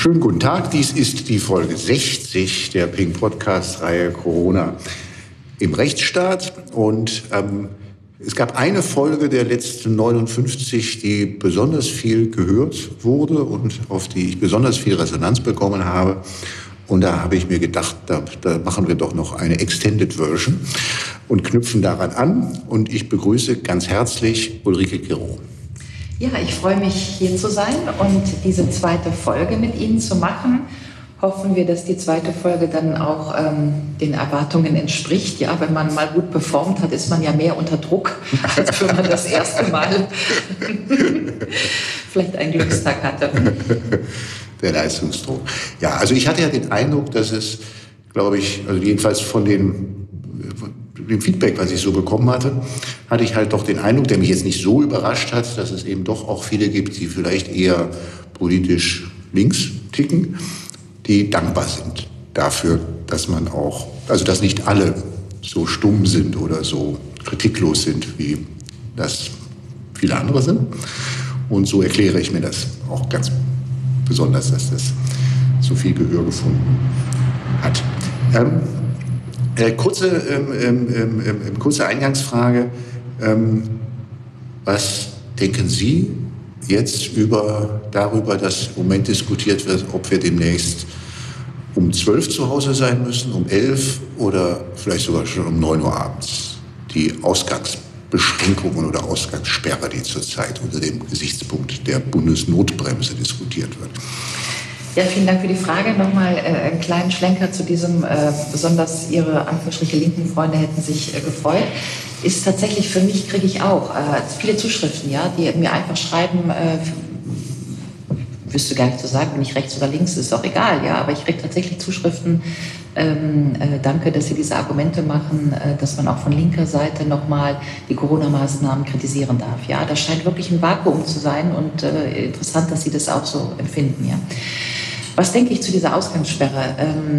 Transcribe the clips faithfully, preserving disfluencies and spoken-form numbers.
Schönen guten Tag, dies ist die Folge sechzig der Pink Podcast-Reihe Corona im Rechtsstaat. Und ähm, es gab eine Folge der letzten neunundfünfzig, die besonders viel gehört wurde und auf die ich besonders viel Resonanz bekommen habe. Und da habe ich mir gedacht, da, da machen wir doch noch eine Extended Version und knüpfen daran an. Und ich begrüße ganz herzlich Ulrike Gero. Ja, ich freue mich, hier zu sein und diese zweite Folge mit Ihnen zu machen. Hoffen wir, dass die zweite Folge dann auch ähm, den Erwartungen entspricht. Ja, wenn man mal gut performt hat, ist man ja mehr unter Druck, als wenn man das erste Mal vielleicht einen Glückstag hatte. Der Leistungsdruck. Ja, also ich hatte ja den Eindruck, dass es, glaube ich, also jedenfalls von den, von dem Feedback, was ich so bekommen hatte, hatte ich halt doch den Eindruck, der mich jetzt nicht so überrascht hat, dass es eben doch auch viele gibt, die vielleicht eher politisch links ticken, die dankbar sind dafür, dass man auch, also dass nicht alle so stumm sind oder so kritiklos sind, wie das viele andere sind. Und so erkläre ich mir das auch ganz besonders, dass das so viel Gehör gefunden hat. Ähm, äh, kurze, ähm, ähm, ähm, kurze Eingangsfrage. Ähm, was denken Sie jetzt über, darüber, dass im Moment diskutiert wird, ob wir demnächst um zwölf zu Hause sein müssen, um elf oder vielleicht sogar schon um neun Uhr abends? Die Ausgangsbeschränkungen oder Ausgangssperre, die zurzeit unter dem Gesichtspunkt der Bundesnotbremse diskutiert wird. Ja, vielen Dank für die Frage. Nochmal äh, einen kleinen Schlenker zu diesem, äh, besonders Ihre Anführungsstriche linken Freunde hätten sich äh, gefreut. Ist tatsächlich für mich, kriege ich auch äh, viele Zuschriften, ja, die mir einfach schreiben, äh, wüsste gar nicht zu sagen, bin ich rechts oder links, ist auch egal, ja, aber ich kriege tatsächlich Zuschriften, ähm, äh, danke, dass Sie diese Argumente machen, äh, dass man auch von linker Seite nochmal die Corona-Maßnahmen kritisieren darf. Ja, das scheint wirklich ein Vakuum zu sein und äh, interessant, dass Sie das auch so empfinden, ja. Was denke ich zu dieser Ausgangssperre? Ähm,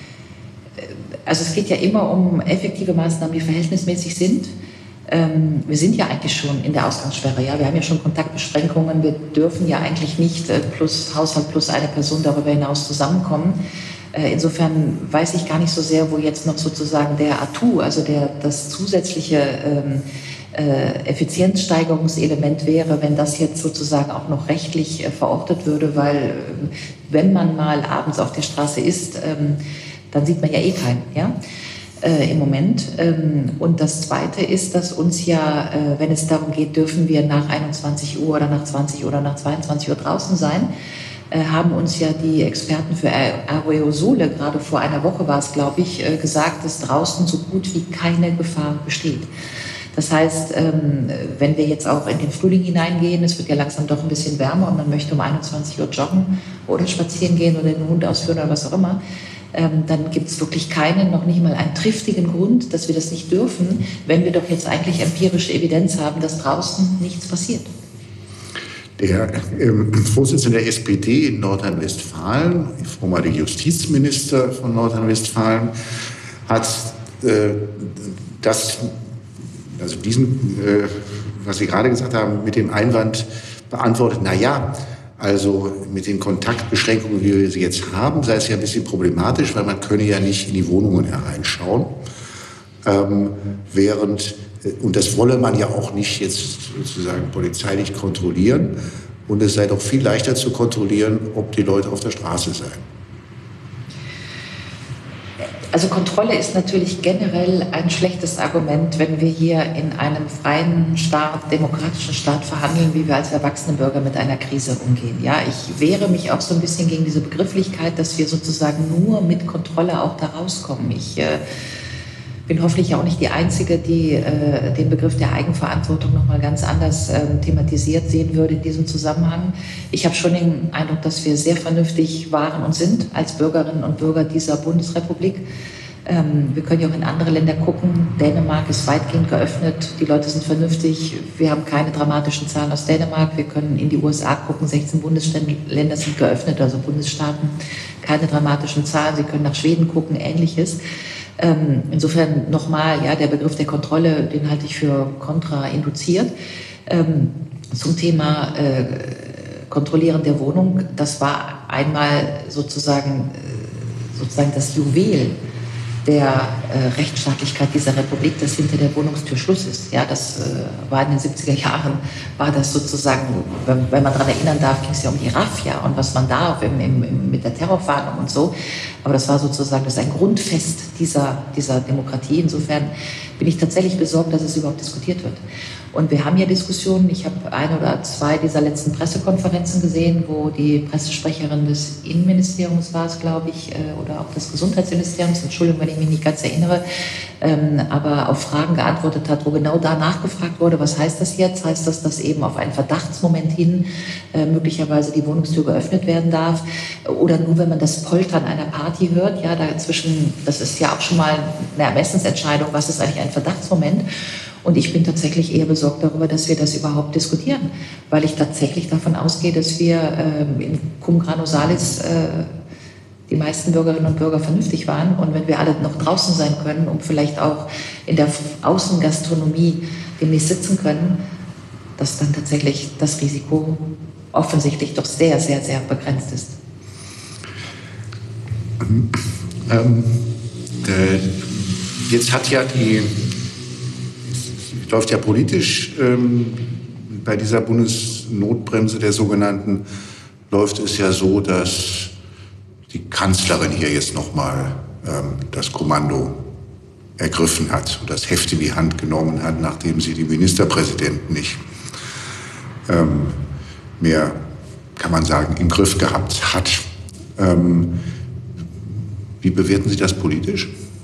also es geht ja immer um effektive Maßnahmen, die verhältnismäßig sind. Ähm, wir sind ja eigentlich schon in der Ausgangssperre. Ja? Wir haben ja schon Kontaktbeschränkungen. Wir dürfen ja eigentlich nicht äh, plus Haushalt plus eine Person darüber hinaus zusammenkommen. Äh, insofern weiß ich gar nicht so sehr, wo jetzt noch sozusagen der Atout, also der, das zusätzliche ähm, äh, Effizienzsteigerungselement wäre, wenn das jetzt sozusagen auch noch rechtlich äh, verortet würde, weil äh, wenn man mal abends auf der Straße ist, ähm, dann sieht man ja eh keinen, ja, äh, im Moment. Ähm, und das Zweite ist, dass uns ja, äh, wenn es darum geht, dürfen wir nach einundzwanzig Uhr oder nach zwanzig Uhr oder nach zweiundzwanzig Uhr draußen sein, äh, haben uns ja die Experten für Aerosole, gerade vor einer Woche war es, glaube ich, äh, gesagt, dass draußen so gut wie keine Gefahr besteht. Das heißt, ähm, wenn wir jetzt auch in den Frühling hineingehen, es wird ja langsam doch ein bisschen wärmer und man möchte um einundzwanzig Uhr joggen oder spazieren gehen oder den Hund ausführen oder was auch immer, ähm, dann gibt es wirklich keinen, noch nicht mal einen triftigen Grund, dass wir das nicht dürfen, wenn wir doch jetzt eigentlich empirische Evidenz haben, dass draußen nichts passiert. Der ähm, Vorsitzende der S P D in Nordrhein-Westfalen, vormalige Justizminister von Nordrhein-Westfalen, hat äh, das, also diesen, äh, was Sie gerade gesagt haben, mit dem Einwand beantwortet, na ja, also mit den Kontaktbeschränkungen, wie wir sie jetzt haben, sei es ja ein bisschen problematisch, weil man könne ja nicht in die Wohnungen hereinschauen. Ähm, während, und das wolle man ja auch nicht jetzt sozusagen polizeilich kontrollieren. Und es sei doch viel leichter zu kontrollieren, ob die Leute auf der Straße seien. Also Kontrolle ist natürlich generell ein schlechtes Argument, wenn wir hier in einem freien Staat, demokratischen Staat verhandeln, wie wir als erwachsene Bürger mit einer Krise umgehen. Ja, ich wehre mich auch so ein bisschen gegen diese Begrifflichkeit, dass wir sozusagen nur mit Kontrolle auch da rauskommen. Ich äh, bin hoffentlich auch nicht die Einzige, die äh, den Begriff der Eigenverantwortung noch mal ganz anders äh, thematisiert sehen würde in diesem Zusammenhang. Ich habe schon den Eindruck, dass wir sehr vernünftig waren und sind als Bürgerinnen und Bürger dieser Bundesrepublik. Ähm, wir können ja auch in andere Länder gucken. Dänemark ist weitgehend geöffnet. Die Leute sind vernünftig. Wir haben keine dramatischen Zahlen aus Dänemark. Wir können in die U S A gucken. sechzehn Bundesländer sind geöffnet, also Bundesstaaten. Keine dramatischen Zahlen. Sie können nach Schweden gucken, Ähnliches. Ähm, insofern nochmal, ja, der Begriff der Kontrolle, den halte ich für kontrainduziert. Ähm, zum Thema äh, Kontrollieren der Wohnung, das war einmal sozusagen, sozusagen das Juwel der äh, Rechtsstaatlichkeit dieser Republik, dass hinter der Wohnungstür Schluss ist. Ja, das äh, war in den siebziger Jahren, war das sozusagen, wenn, wenn man daran erinnern darf, ging es ja um die Razzia und was man darf im, im, im, mit der Terrorfahndung und so. Aber das war sozusagen, das ist ein Grundfest dieser, dieser Demokratie. Insofern bin ich tatsächlich besorgt, dass es überhaupt diskutiert wird. Und wir haben ja Diskussionen, ich habe ein oder zwei dieser letzten Pressekonferenzen gesehen, wo die Pressesprecherin des Innenministeriums war es, glaube ich, oder auch des Gesundheitsministeriums, Entschuldigung, wenn ich mich nicht ganz erinnere, ähm, aber auf Fragen geantwortet hat, wo genau da nachgefragt wurde, was heißt das jetzt? Heißt das, dass eben auf einen Verdachtsmoment hin äh, möglicherweise die Wohnungstür geöffnet werden darf? Oder nur, wenn man das Poltern einer Party hört, ja, dazwischen, das ist ja auch schon mal eine Ermessensentscheidung, was ist eigentlich ein Verdachtsmoment? Und ich bin tatsächlich eher besorgt darüber, dass wir das überhaupt diskutieren, weil ich tatsächlich davon ausgehe, dass wir ähm, in Cum grano salis äh, die meisten Bürgerinnen und Bürger vernünftig waren. Und wenn wir alle noch draußen sein können und vielleicht auch in der Außengastronomie demnächst sitzen können, dass dann tatsächlich das Risiko offensichtlich doch sehr, sehr, sehr begrenzt ist. Ähm, äh, jetzt hat ja die läuft ja politisch ähm, bei dieser Bundesnotbremse der sogenannten, läuft es ja so, dass die Kanzlerin hier jetzt nochmal ähm, das Kommando ergriffen hat und das Heft in die Hand genommen hat, nachdem sie die Ministerpräsidenten nicht ähm, mehr, kann man sagen, im Griff gehabt hat. Ähm, wie bewerten Sie das politisch?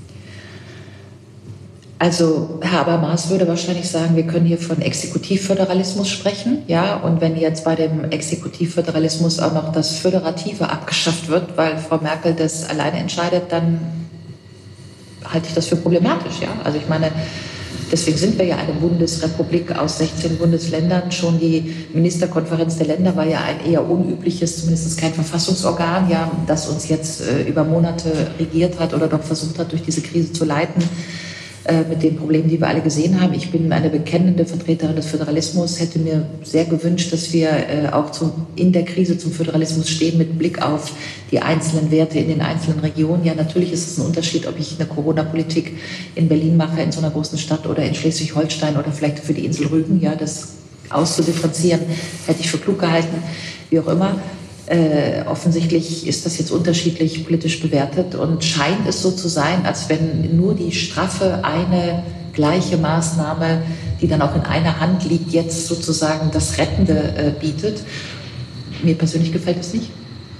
Also Herr Habermas würde wahrscheinlich sagen, wir können hier von Exekutivföderalismus sprechen, ja, und wenn jetzt bei dem Exekutivföderalismus auch noch das Föderative abgeschafft wird, weil Frau Merkel das alleine entscheidet, dann halte ich das für problematisch, ja. Also ich meine, deswegen sind wir ja eine Bundesrepublik aus sechzehn Bundesländern. Schon die Ministerkonferenz der Länder war ja ein eher unübliches, zumindest kein Verfassungsorgan, ja, das uns jetzt äh, über Monate regiert hat oder doch versucht hat, durch diese Krise zu leiten, mit den Problemen, die wir alle gesehen haben. Ich bin eine bekennende Vertreterin des Föderalismus, hätte mir sehr gewünscht, dass wir äh, auch zum, in der Krise zum Föderalismus stehen mit Blick auf die einzelnen Werte in den einzelnen Regionen. Ja, natürlich ist es ein Unterschied, ob ich eine Corona-Politik in Berlin mache, in so einer großen Stadt oder in Schleswig-Holstein oder vielleicht für die Insel Rügen. Ja, das auszudifferenzieren, hätte ich für klug gehalten, wie auch immer. Äh, offensichtlich ist das jetzt unterschiedlich politisch bewertet und scheint es so zu sein, als wenn nur die straffe eine gleiche Maßnahme, die dann auch in einer Hand liegt, jetzt sozusagen das Rettende äh, bietet. Mir persönlich gefällt es nicht.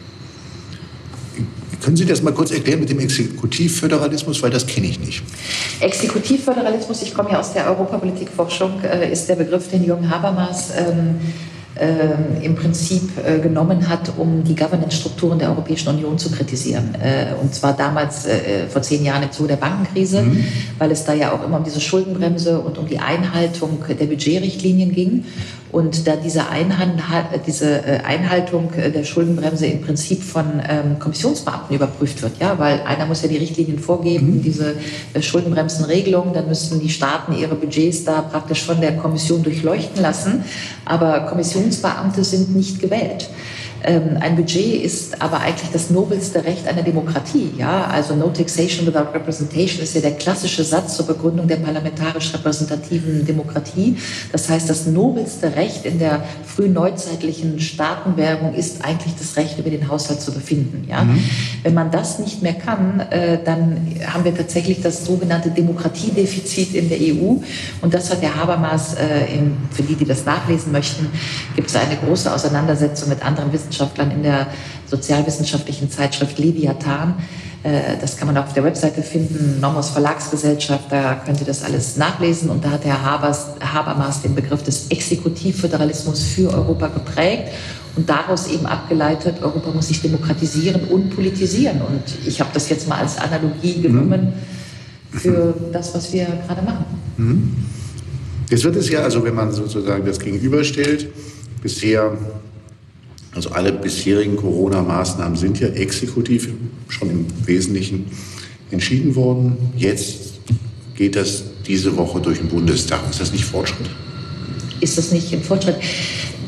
Können Sie das mal kurz erklären mit dem Exekutivföderalismus, weil das kenne ich nicht. Exekutivföderalismus, ich komme ja aus der Europapolitikforschung, äh, ist der Begriff, den Jürgen Habermas ähm, Äh, im Prinzip äh, genommen hat, um die Governance-Strukturen der Europäischen Union zu kritisieren. Äh, und zwar damals äh, vor zehn Jahren im Zuge der Bankenkrise, mhm. weil es da ja auch immer um diese Schuldenbremse und um die Einhaltung der Budgetrichtlinien ging. Und da diese, Einhand, diese Einhaltung der Schuldenbremse im Prinzip von ähm, Kommissionsbeamten überprüft wird, ja, weil einer muss ja die Richtlinien vorgeben, mhm. diese äh, Schuldenbremsenregelung, dann müssten die Staaten ihre Budgets da praktisch von der Kommission durchleuchten lassen, aber Kommissionsbeamte sind nicht gewählt. Ähm, ein Budget ist aber eigentlich das nobelste Recht einer Demokratie. Ja? Also no taxation without representation ist ja der klassische Satz zur Begründung der parlamentarisch repräsentativen Demokratie. Das heißt, das nobelste Recht in der frühneuzeitlichen Staatenwerbung ist eigentlich das Recht, über den Haushalt zu befinden. Ja? Mhm. Wenn man das nicht mehr kann, äh, dann haben wir tatsächlich das sogenannte Demokratiedefizit in der E U. Und das hat der Habermas, äh, in, für die, die das nachlesen möchten, gibt es eine große Auseinandersetzung mit anderen Wissenschaftlern in der sozialwissenschaftlichen Zeitschrift Leviathan. Das kann man auch auf der Webseite finden, Nomos Verlagsgesellschaft, da können Sie das alles nachlesen. Und da hat Herr Habers, Habermas den Begriff des Exekutivföderalismus für Europa geprägt und daraus eben abgeleitet, Europa muss sich demokratisieren und politisieren. Und ich habe das jetzt mal als Analogie genommen für das, was wir gerade machen. Jetzt wird es ja, also wenn man sozusagen das gegenüberstellt, bisher, also alle bisherigen Corona-Maßnahmen sind ja exekutiv schon im Wesentlichen entschieden worden. Jetzt geht das diese Woche durch den Bundestag. Ist das nicht Fortschritt? Ist das nicht ein Fortschritt?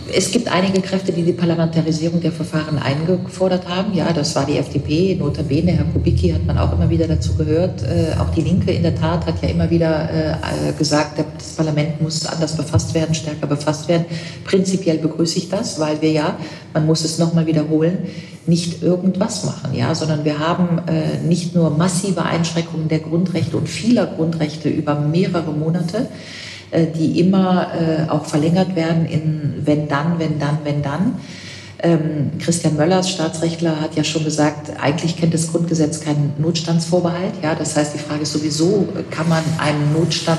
Es gibt einige Kräfte, die die Parlamentarisierung der Verfahren eingefordert haben. Ja, das war die F D P, notabene, Herr Kubicki hat man auch immer wieder dazu gehört. Äh, auch die Linke in der Tat hat ja immer wieder äh, gesagt, das Parlament muss anders befasst werden, stärker befasst werden. Prinzipiell begrüße ich das, weil wir ja, man muss es nochmal wiederholen, nicht irgendwas machen, ja, sondern wir haben äh, nicht nur massive Einschränkungen der Grundrechte und vieler Grundrechte über mehrere Monate, die immer äh, auch verlängert werden in wenn dann, wenn dann, wenn dann. Ähm, Christian Möllers, Staatsrechtler, hat ja schon gesagt, eigentlich kennt das Grundgesetz keinen Notstandsvorbehalt. Ja? Das heißt, die Frage ist sowieso, kann man einen Notstand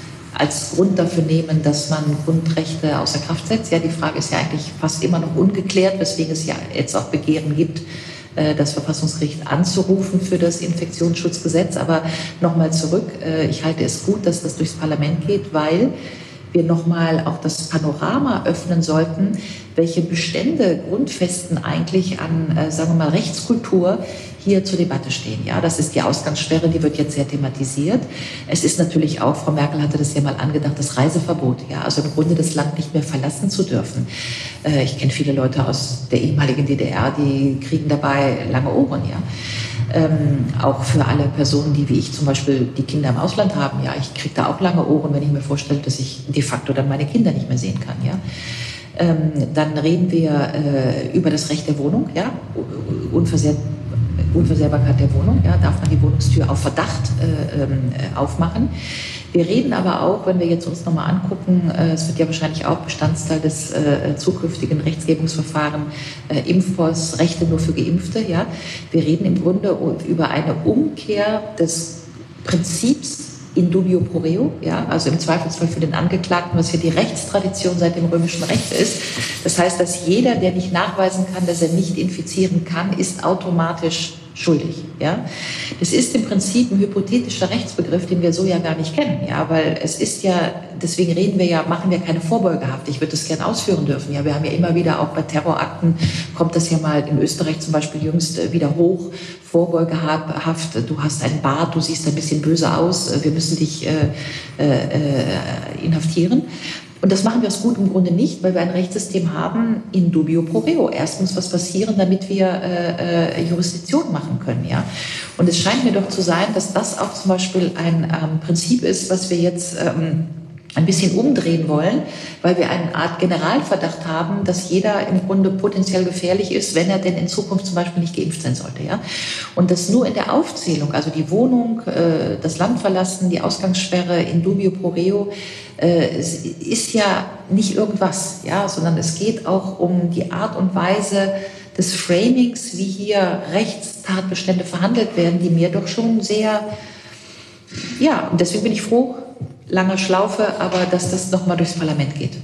als Grund dafür nehmen, dass man Grundrechte außer Kraft setzt? Ja, die Frage ist ja eigentlich fast immer noch ungeklärt, weswegen es ja jetzt auch Begehren gibt, das Verfassungsgericht anzurufen für das Infektionsschutzgesetz. Aber nochmal zurück, ich halte es gut, dass das durchs Parlament geht, weil wir nochmal auch das Panorama öffnen sollten, welche Bestände, Grundfesten eigentlich an, sagen wir mal, Rechtskultur hier zur Debatte stehen. Ja, das ist die Ausgangssperre, die wird jetzt sehr thematisiert. Es ist natürlich auch, Frau Merkel hatte das ja mal angedacht, das Reiseverbot. Ja, also im Grunde das Land nicht mehr verlassen zu dürfen. Äh, ich kenne viele Leute aus der ehemaligen D D R, die kriegen dabei lange Ohren. Ja. Ähm, auch für alle Personen, die wie ich zum Beispiel die Kinder im Ausland haben. Ja, ich kriege da auch lange Ohren, wenn ich mir vorstelle, dass ich de facto dann meine Kinder nicht mehr sehen kann. Ja. Ähm, dann reden wir äh, über das Recht der Wohnung, ja, unversehrt Unversehrbarkeit der Wohnung, ja, darf man die Wohnungstür auf Verdacht äh, äh, aufmachen. Wir reden aber auch, wenn wir jetzt uns nochmal angucken, äh, es wird ja wahrscheinlich auch Bestandteil des äh, zukünftigen Rechtsgebungsverfahrens, äh, Impfpass, Rechte nur für Geimpfte. Ja. Wir reden im Grunde über eine Umkehr des Prinzips in dubio pro reo, ja, also im Zweifelsfall für den Angeklagten, was hier die Rechtstradition seit dem römischen Recht ist. Das heißt, dass jeder, der nicht nachweisen kann, dass er nicht infizieren kann, ist automatisch schuldig. Ja? Das ist im Prinzip ein hypothetischer Rechtsbegriff, den wir so ja gar nicht kennen. Ja? Weil es ist ja, deswegen reden wir ja, machen wir keine Vorbeugehaft. Ich würde das gerne ausführen dürfen. Ja? Wir haben ja immer wieder, auch bei Terrorakten, kommt das ja mal in Österreich zum Beispiel jüngst wieder hoch, Vorbeugehaft, du hast einen Bart, du siehst ein bisschen böse aus, wir müssen dich äh, äh, inhaftieren. Und das machen wir aus gutem Grunde nicht, weil wir ein Rechtssystem haben in dubio pro reo. Erst muss was passieren, damit wir äh, äh, Jurisdiktion machen können. Ja? Und es scheint mir doch zu sein, dass das auch zum Beispiel ein ähm, Prinzip ist, was wir jetzt ähm, ein bisschen umdrehen wollen, weil wir eine Art Generalverdacht haben, dass jeder im Grunde potenziell gefährlich ist, wenn er denn in Zukunft zum Beispiel nicht geimpft sein sollte. Ja? Und das nur in der Aufzählung, also die Wohnung, äh, das Land verlassen, die Ausgangssperre in dubio pro reo, äh, ist ja nicht irgendwas, ja? Sondern es geht auch um die Art und Weise des Framings, wie hier Rechtstatbestände verhandelt werden, die mir doch schon sehr, ja, und deswegen bin ich froh, lange Schlaufe, aber dass das nochmal durchs Parlament geht.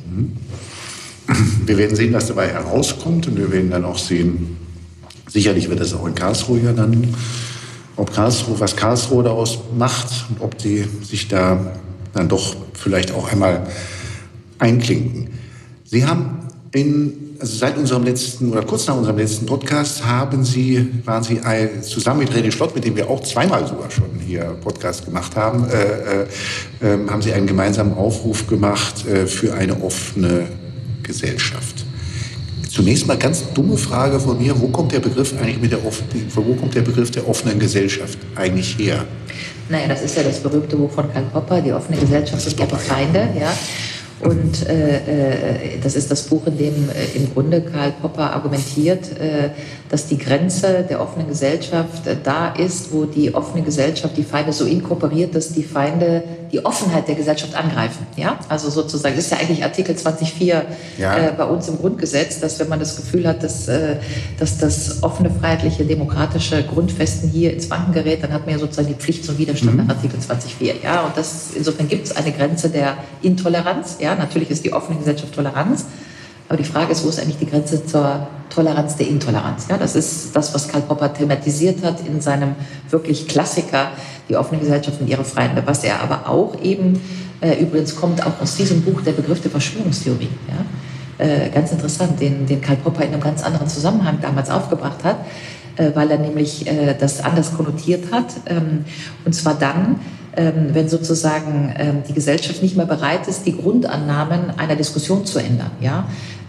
Wir werden sehen, was dabei herauskommt, und wir werden dann auch sehen, sicherlich wird das auch in Karlsruhe ja dann, ob Karlsruhe, was Karlsruhe daraus macht und ob die sich da dann doch vielleicht auch einmal einklinken. Sie haben in, also seit unserem letzten oder kurz nach unserem letzten Podcast haben Sie, waren Sie zusammen mit René Schlott, mit dem wir auch zweimal sogar schon hier Podcast gemacht haben, äh, äh, haben Sie einen gemeinsamen Aufruf gemacht äh, für eine offene Gesellschaft. Zunächst mal ganz dumme Frage von mir: Wo kommt der Begriff eigentlich mit der wo kommt der Begriff der offenen Gesellschaft eigentlich her? Naja, das ist ja das berühmte Buch von Karl Popper, Die offene Gesellschaft sind ihre Feinde, ja. Und äh, äh, das ist das Buch, in dem äh, im Grunde Karl Popper argumentiert, äh, dass die Grenze der offenen Gesellschaft äh, da ist, wo die offene Gesellschaft die Feinde so inkorporiert, dass die Feinde die Offenheit der Gesellschaft angreifen. Ja? Also sozusagen, das ist ja eigentlich Artikel zwanzig Absatz vier ja. äh, bei uns im Grundgesetz, dass wenn man das Gefühl hat, dass, äh, dass das offene, freiheitliche, demokratische Grundfesten hier ins Wanken gerät, dann hat man ja sozusagen die Pflicht zum Widerstand mhm. nach Artikel zwanzig Absatz vier. Ja? Und das, insofern gibt es eine Grenze der Intoleranz. Ja? Natürlich ist die offene Gesellschaft Toleranz, aber die Frage ist, wo ist eigentlich die Grenze zur Toleranz der Intoleranz? Ja, das ist das, was Karl Popper thematisiert hat in seinem wirklich Klassiker, Die offene Gesellschaft und ihre Feinde. Was er aber auch eben, äh, übrigens kommt auch aus diesem Buch der Begriff der Verschwörungstheorie. Ja? Äh, ganz interessant, den, den Karl Popper in einem ganz anderen Zusammenhang damals aufgebracht hat, äh, weil er nämlich äh, das anders konnotiert hat. Ähm, und zwar dann, Ähm, wenn sozusagen ähm, die Gesellschaft nicht mehr bereit ist, die Grundannahmen einer Diskussion zu ändern. Ja?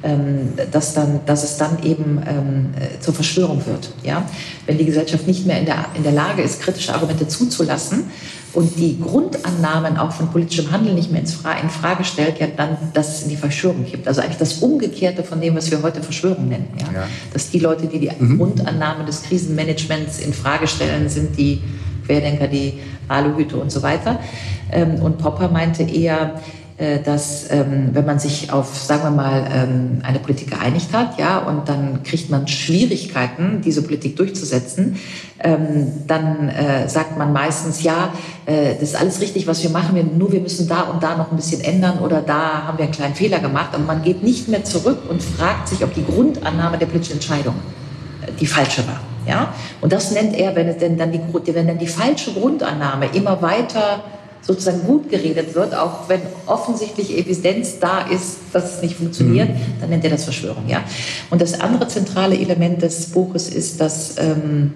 ähm, dass, dann, dass es dann eben ähm, zur Verschwörung wird. Ja? Wenn die Gesellschaft nicht mehr in der, in der Lage ist, kritische Argumente zuzulassen und die Grundannahmen auch von politischem Handeln nicht mehr ins Fra- in Frage stellt, ja, dann, dass es in die Verschwörung gibt. Also eigentlich das Umgekehrte von dem, was wir heute Verschwörung nennen. Ja? Ja. Dass die Leute, die die mhm. Grundannahmen des Krisenmanagements in Frage stellen, sind die Querdenker, die Aluhüte und so weiter. Und Popper meinte eher, dass wenn man sich auf, sagen wir mal, eine Politik geeinigt hat, ja, und dann kriegt man Schwierigkeiten, diese Politik durchzusetzen, dann sagt man meistens, ja, das ist alles richtig, was wir machen, nur wir müssen da und da noch ein bisschen ändern oder da haben wir einen kleinen Fehler gemacht. Und man geht nicht mehr zurück und fragt sich, ob die Grundannahme der politischen Entscheidung die falsche war. Ja? Und das nennt er, wenn, es denn dann die, wenn dann die falsche Grundannahme immer weiter sozusagen gut geredet wird, auch wenn offensichtlich Evidenz da ist, dass es nicht funktioniert, mhm. dann nennt er das Verschwörung. Ja? Und das andere zentrale Element des Buches ist, dass ähm,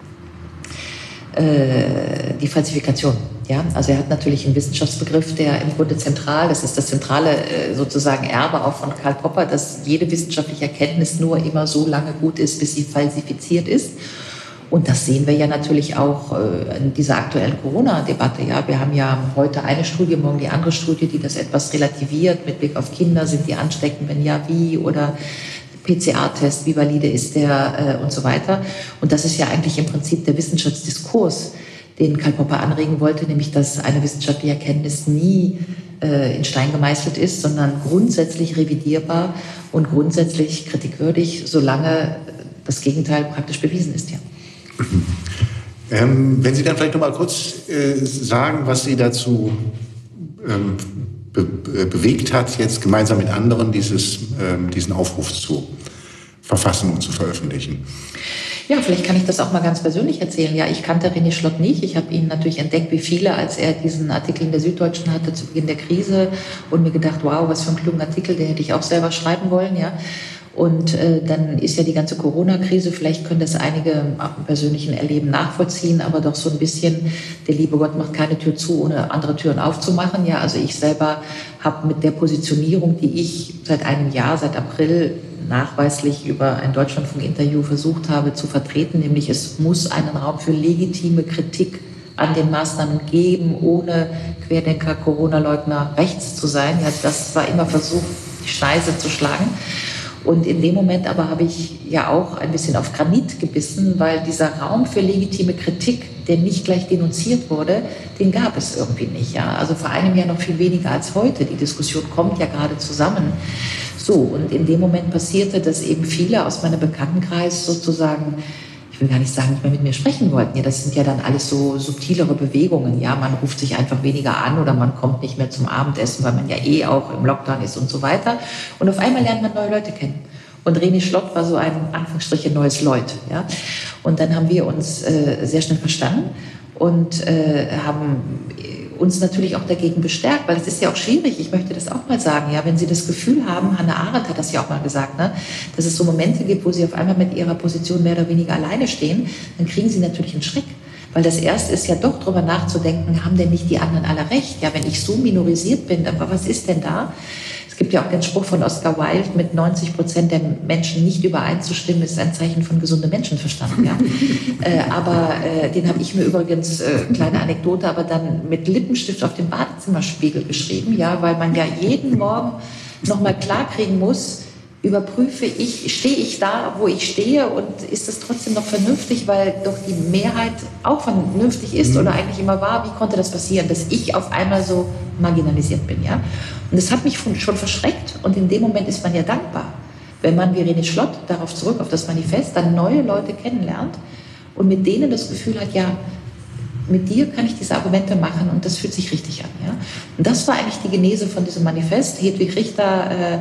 äh, die Falsifikation. Ja? Also er hat natürlich einen Wissenschaftsbegriff, der im Grunde zentral, das ist das zentrale äh, sozusagen Erbe auch von Karl Popper, dass jede wissenschaftliche Erkenntnis nur immer so lange gut ist, bis sie falsifiziert ist. Und das sehen wir ja natürlich auch äh, in dieser aktuellen Corona-Debatte. Ja, wir haben ja heute eine Studie, morgen die andere Studie, die das etwas relativiert mit Blick auf Kinder. Sind die ansteckend? Wenn ja, wie? Oder P C R-Test, wie valide ist der äh, und so weiter. Und das ist ja eigentlich im Prinzip der Wissenschaftsdiskurs, den Karl Popper anregen wollte, nämlich dass eine wissenschaftliche Erkenntnis nie äh, in Stein gemeißelt ist, sondern grundsätzlich revidierbar und grundsätzlich kritikwürdig, solange das Gegenteil praktisch bewiesen ist. Ja. Ähm, wenn Sie dann vielleicht noch mal kurz äh, sagen, was Sie dazu ähm, be be bewegt hat, jetzt gemeinsam mit anderen dieses, ähm, diesen Aufruf zu verfassen und zu veröffentlichen. Ja, vielleicht kann ich das auch mal ganz persönlich erzählen. Ja, ich kannte René Schlott nicht. Ich habe ihn natürlich entdeckt, wie viele, als er diesen Artikel in der Süddeutschen hatte zu Beginn der Krise und mir gedacht, wow, was für ein kluger Artikel, den hätte ich auch selber schreiben wollen, ja. Und äh, dann ist ja die ganze Corona-Krise, vielleicht können das einige auch im persönlichen Erleben nachvollziehen, aber doch so ein bisschen, der liebe Gott macht keine Tür zu, ohne andere Türen aufzumachen. Ja, also ich selber habe mit der Positionierung, die ich seit einem Jahr, seit April nachweislich über ein Deutschlandfunk-Interview versucht habe zu vertreten, nämlich es muss einen Raum für legitime Kritik an den Maßnahmen geben, ohne Querdenker, Corona-Leugner rechts zu sein. Ja, das war immer versucht, die Schneise zu schlagen. Und in dem Moment aber habe ich ja auch ein bisschen auf Granit gebissen, weil dieser Raum für legitime Kritik, der nicht gleich denunziert wurde, den gab es irgendwie nicht. Ja? Also vor einem Jahr noch viel weniger als heute. Die Diskussion kommt ja gerade zusammen. So, und in dem Moment passierte, dass eben viele aus meinem Bekanntenkreis sozusagen, ich will gar nicht sagen, nicht mehr mit mir sprechen wollten. Ja, das sind ja dann alles so subtilere Bewegungen. Ja, man ruft sich einfach weniger an oder man kommt nicht mehr zum Abendessen, weil man ja eh auch im Lockdown ist und so weiter. Und auf einmal lernt man neue Leute kennen. Und René Schlott war so ein, Anführungsstriche, neues Leut. Ja. Und dann haben wir uns äh, sehr schnell verstanden und äh, haben uns natürlich auch dagegen bestärkt, weil es ist ja auch schwierig, ich möchte das auch mal sagen, ja, wenn Sie das Gefühl haben, Hannah Arendt hat das ja auch mal gesagt, ne, dass es so Momente gibt, wo Sie auf einmal mit Ihrer Position mehr oder weniger alleine stehen, dann kriegen Sie natürlich einen Schreck. Weil das Erste ist ja doch darüber nachzudenken, haben denn nicht die anderen alle recht? Ja, wenn ich so minorisiert bin, aber was ist denn da? Es gibt ja auch den Spruch von Oscar Wilde, mit neunzig Prozent der Menschen nicht übereinzustimmen, ist ein Zeichen von gesundem Menschenverstand. Ja? äh, aber äh, den habe ich mir übrigens, äh, kleine Anekdote, aber dann mit Lippenstift auf den Badezimmerspiegel geschrieben, ja, weil man ja jeden Morgen nochmal klarkriegen muss, überprüfe ich, stehe ich da, wo ich stehe und ist es trotzdem noch vernünftig, weil doch die Mehrheit auch vernünftig ist oder eigentlich immer war. Wie konnte das passieren, dass ich auf einmal so marginalisiert bin? Ja? Und das hat mich schon verschreckt und in dem Moment ist man ja dankbar, wenn man wie René Schlott, darauf zurück auf das Manifest, dann neue Leute kennenlernt und mit denen das Gefühl hat, ja, mit dir kann ich diese Argumente machen und das fühlt sich richtig an. Ja? Und das war eigentlich die Genese von diesem Manifest. Hedwig Richter äh,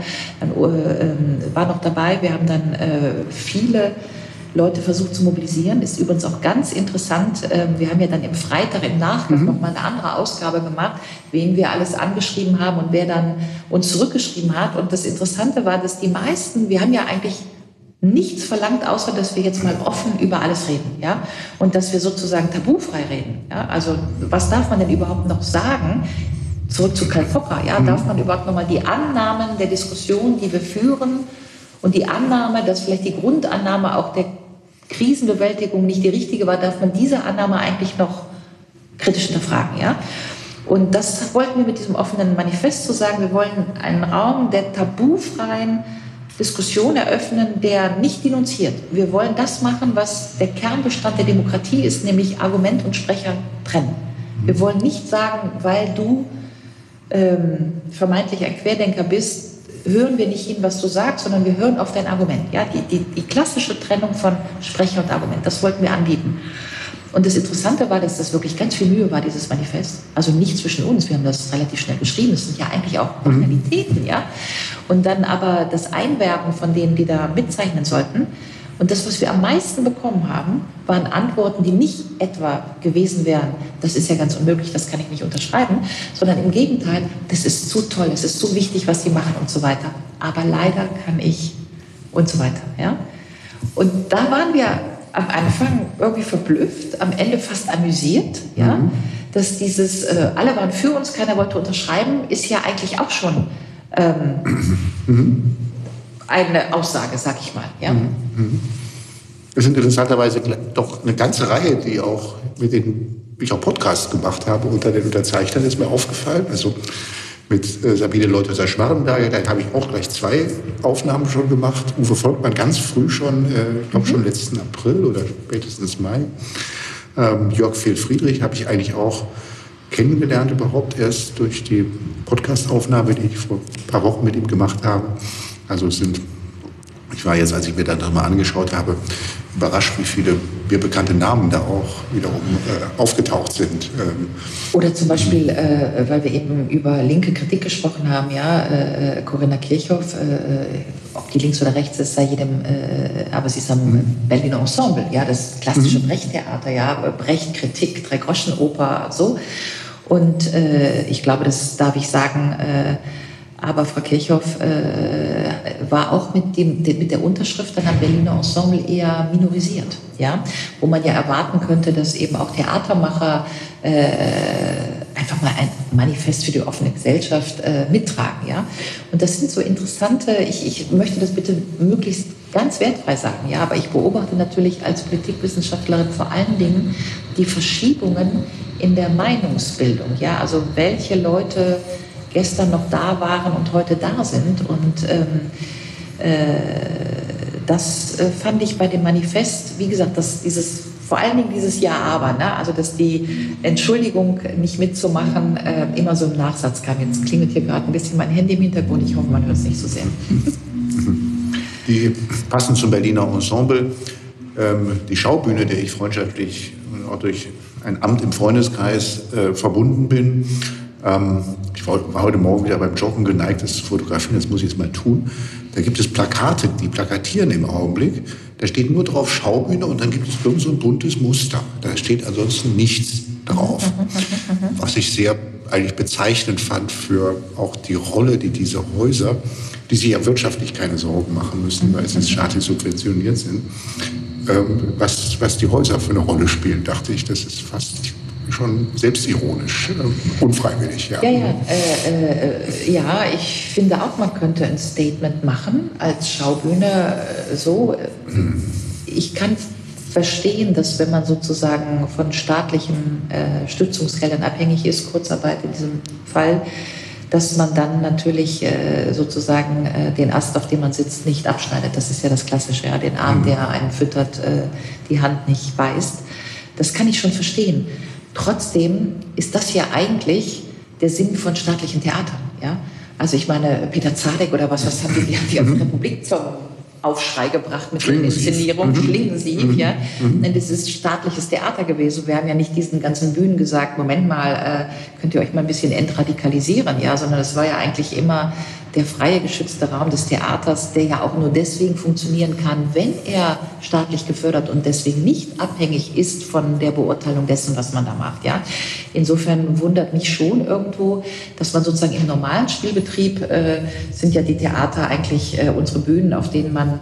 äh, war noch dabei. Wir haben dann äh, viele Leute versucht zu mobilisieren. Ist übrigens auch ganz interessant. Äh, wir haben ja dann im Freitag im Nachgang mhm. nochmal eine andere Ausgabe gemacht, wen wir alles angeschrieben haben und wer dann uns zurückgeschrieben hat. Und das Interessante war, dass die meisten, wir haben ja eigentlich nichts verlangt, außer dass wir jetzt mal offen über alles reden, ja, und dass wir sozusagen tabufrei reden, ja. Also was darf man denn überhaupt noch sagen? zurück zu Karl Popper, ja, mhm. darf man überhaupt nochmal die Annahmen der Diskussion, die wir führen und die Annahme, dass vielleicht die Grundannahme auch der Krisenbewältigung nicht die richtige war, darf man diese Annahme eigentlich noch kritisch hinterfragen, ja. Und das wollten wir mit diesem offenen Manifest zu sagen, wir wollen einen Raum der tabufreien Diskussion eröffnen, der nicht denunziert. Wir wollen das machen, was der Kernbestand der Demokratie ist, nämlich Argument und Sprecher trennen. Wir wollen nicht sagen, weil du ähm, vermeintlich ein Querdenker bist, hören wir nicht hin, was du sagst, sondern wir hören auf dein Argument. Ja, die, die, die klassische Trennung von Sprecher und Argument, das wollten wir anbieten. Und das Interessante war, dass das wirklich ganz viel Mühe war, dieses Manifest. Also nicht zwischen uns, wir haben das relativ schnell geschrieben, es sind ja eigentlich auch Banalitäten, ja. Und dann aber das Einwerben von denen, die da mitzeichnen sollten. Und das, was wir am meisten bekommen haben, waren Antworten, die nicht etwa gewesen wären, das ist ja ganz unmöglich, das kann ich nicht unterschreiben, sondern im Gegenteil, das ist zu toll, es ist so wichtig, was sie machen und so weiter. Aber leider kann ich und so weiter, ja. Und da waren wir am Anfang irgendwie verblüfft, am Ende fast amüsiert, ja, mhm. dass dieses, äh, alle waren für uns, keiner wollte unterschreiben, ist ja eigentlich auch schon ähm, mhm. eine Aussage, sag ich mal. Ja. Mhm. Es sind interessanterweise doch eine ganze Reihe, die auch, mit denen ich auch Podcasts gemacht habe, unter den Unterzeichnern ist mir aufgefallen. Also mit äh, Sabine Leutheser-Schwarzenberger, da habe ich auch gleich zwei Aufnahmen schon gemacht. Uwe Volkmann ganz früh schon, äh, ich glaube schon letzten April oder spätestens Mai. Ähm, Jörg Fehl-Friedrich habe ich eigentlich auch kennengelernt überhaupt erst durch die Podcast-Aufnahme, die ich vor ein paar Wochen mit ihm gemacht habe. Also es sind, ich war jetzt, als ich mir das nochmal angeschaut habe, überrascht, wie viele mir bekannte Namen da auch wiederum äh, aufgetaucht sind. Ähm, Oder zum Beispiel, äh, weil wir eben über linke Kritik gesprochen haben, ja, äh, Corinna Kirchhoff, äh, ob die links oder rechts ist, sei jedem, äh, aber sie ist am mhm. Berliner Ensemble, ja, das klassische mhm. Brecht-Theater, ja, Brecht-Kritik, Drei-Groschen-Oper, so. Und äh, ich glaube, das darf ich sagen, äh, aber Frau Kirchhoff äh, war auch mit, dem, mit der Unterschrift dann am Berliner Ensemble eher minorisiert, ja? Wo man ja erwarten könnte, dass eben auch Theatermacher äh, einfach mal ein Manifest für die offene Gesellschaft äh, mittragen. Ja? Und das sind so interessante, ich, ich möchte das bitte möglichst ganz wertfrei sagen, ja? Aber ich beobachte natürlich als Politikwissenschaftlerin vor allen Dingen die Verschiebungen in der Meinungsbildung. Ja? Also welche Leute gestern noch da waren und heute da sind. Und ähm, äh, das äh, fand ich bei dem Manifest, wie gesagt, dass dieses, vor allen Dingen dieses Ja, aber, ne? Also dass die Entschuldigung, nicht mitzumachen, äh, immer so im Nachsatz kam. Jetzt klingelt hier gerade ein bisschen mein Handy im Hintergrund, ich hoffe, man hört es nicht so sehr. Die passend zum Berliner Ensemble, ähm, die Schaubühne, der ich freundschaftlich auch durch ein Amt im Freundeskreis äh, verbunden bin. Ähm, ich war, war heute Morgen wieder beim Joggen geneigt, das zu fotografieren, das muss ich jetzt mal tun. Da gibt es Plakate, die plakatieren im Augenblick. Da steht nur drauf Schaubühne und dann gibt es irgend so ein buntes Muster. Da steht ansonsten nichts drauf. Was ich sehr eigentlich bezeichnend fand für auch die Rolle, die diese Häuser, die sich ja wirtschaftlich keine Sorgen machen müssen, weil sie staatlich subventioniert sind, ähm, was, was die Häuser für eine Rolle spielen, dachte ich, das ist fast schon selbstironisch, äh, unfreiwillig. Ja, ja, ja, äh, äh, ja, ich finde auch, man könnte ein Statement machen als Schaubühne äh, so. Hm. Ich kann verstehen, dass wenn man sozusagen von staatlichen äh, Stützungsgeldern abhängig ist, Kurzarbeit in diesem Fall, dass man dann natürlich äh, sozusagen äh, den Ast, auf dem man sitzt, nicht abschneidet. Das ist ja das Klassische, ja, den Arm, der einen füttert, äh, die Hand nicht beißt. Das kann ich schon verstehen. Trotzdem ist das ja eigentlich der Sinn von staatlichen Theatern. Ja? Also ich meine, Peter Zadek oder was, was haben die, die haben die Republik zum Aufschrei gebracht mit der Inszenierung, mhm. Schlingensief, mhm. ja. Mhm. Denn das ist staatliches Theater gewesen. Wir haben ja nicht diesen ganzen Bühnen gesagt, Moment mal, äh, könnt ihr euch mal ein bisschen entradikalisieren, ja, sondern es war ja eigentlich immer der freie, geschützte Raum des Theaters, der ja auch nur deswegen funktionieren kann, wenn er staatlich gefördert und deswegen nicht abhängig ist von der Beurteilung dessen, was man da macht, ja. Insofern wundert mich schon irgendwo, dass man sozusagen im normalen Spielbetrieb äh, sind ja die Theater eigentlich äh, unsere Bühnen, auf denen man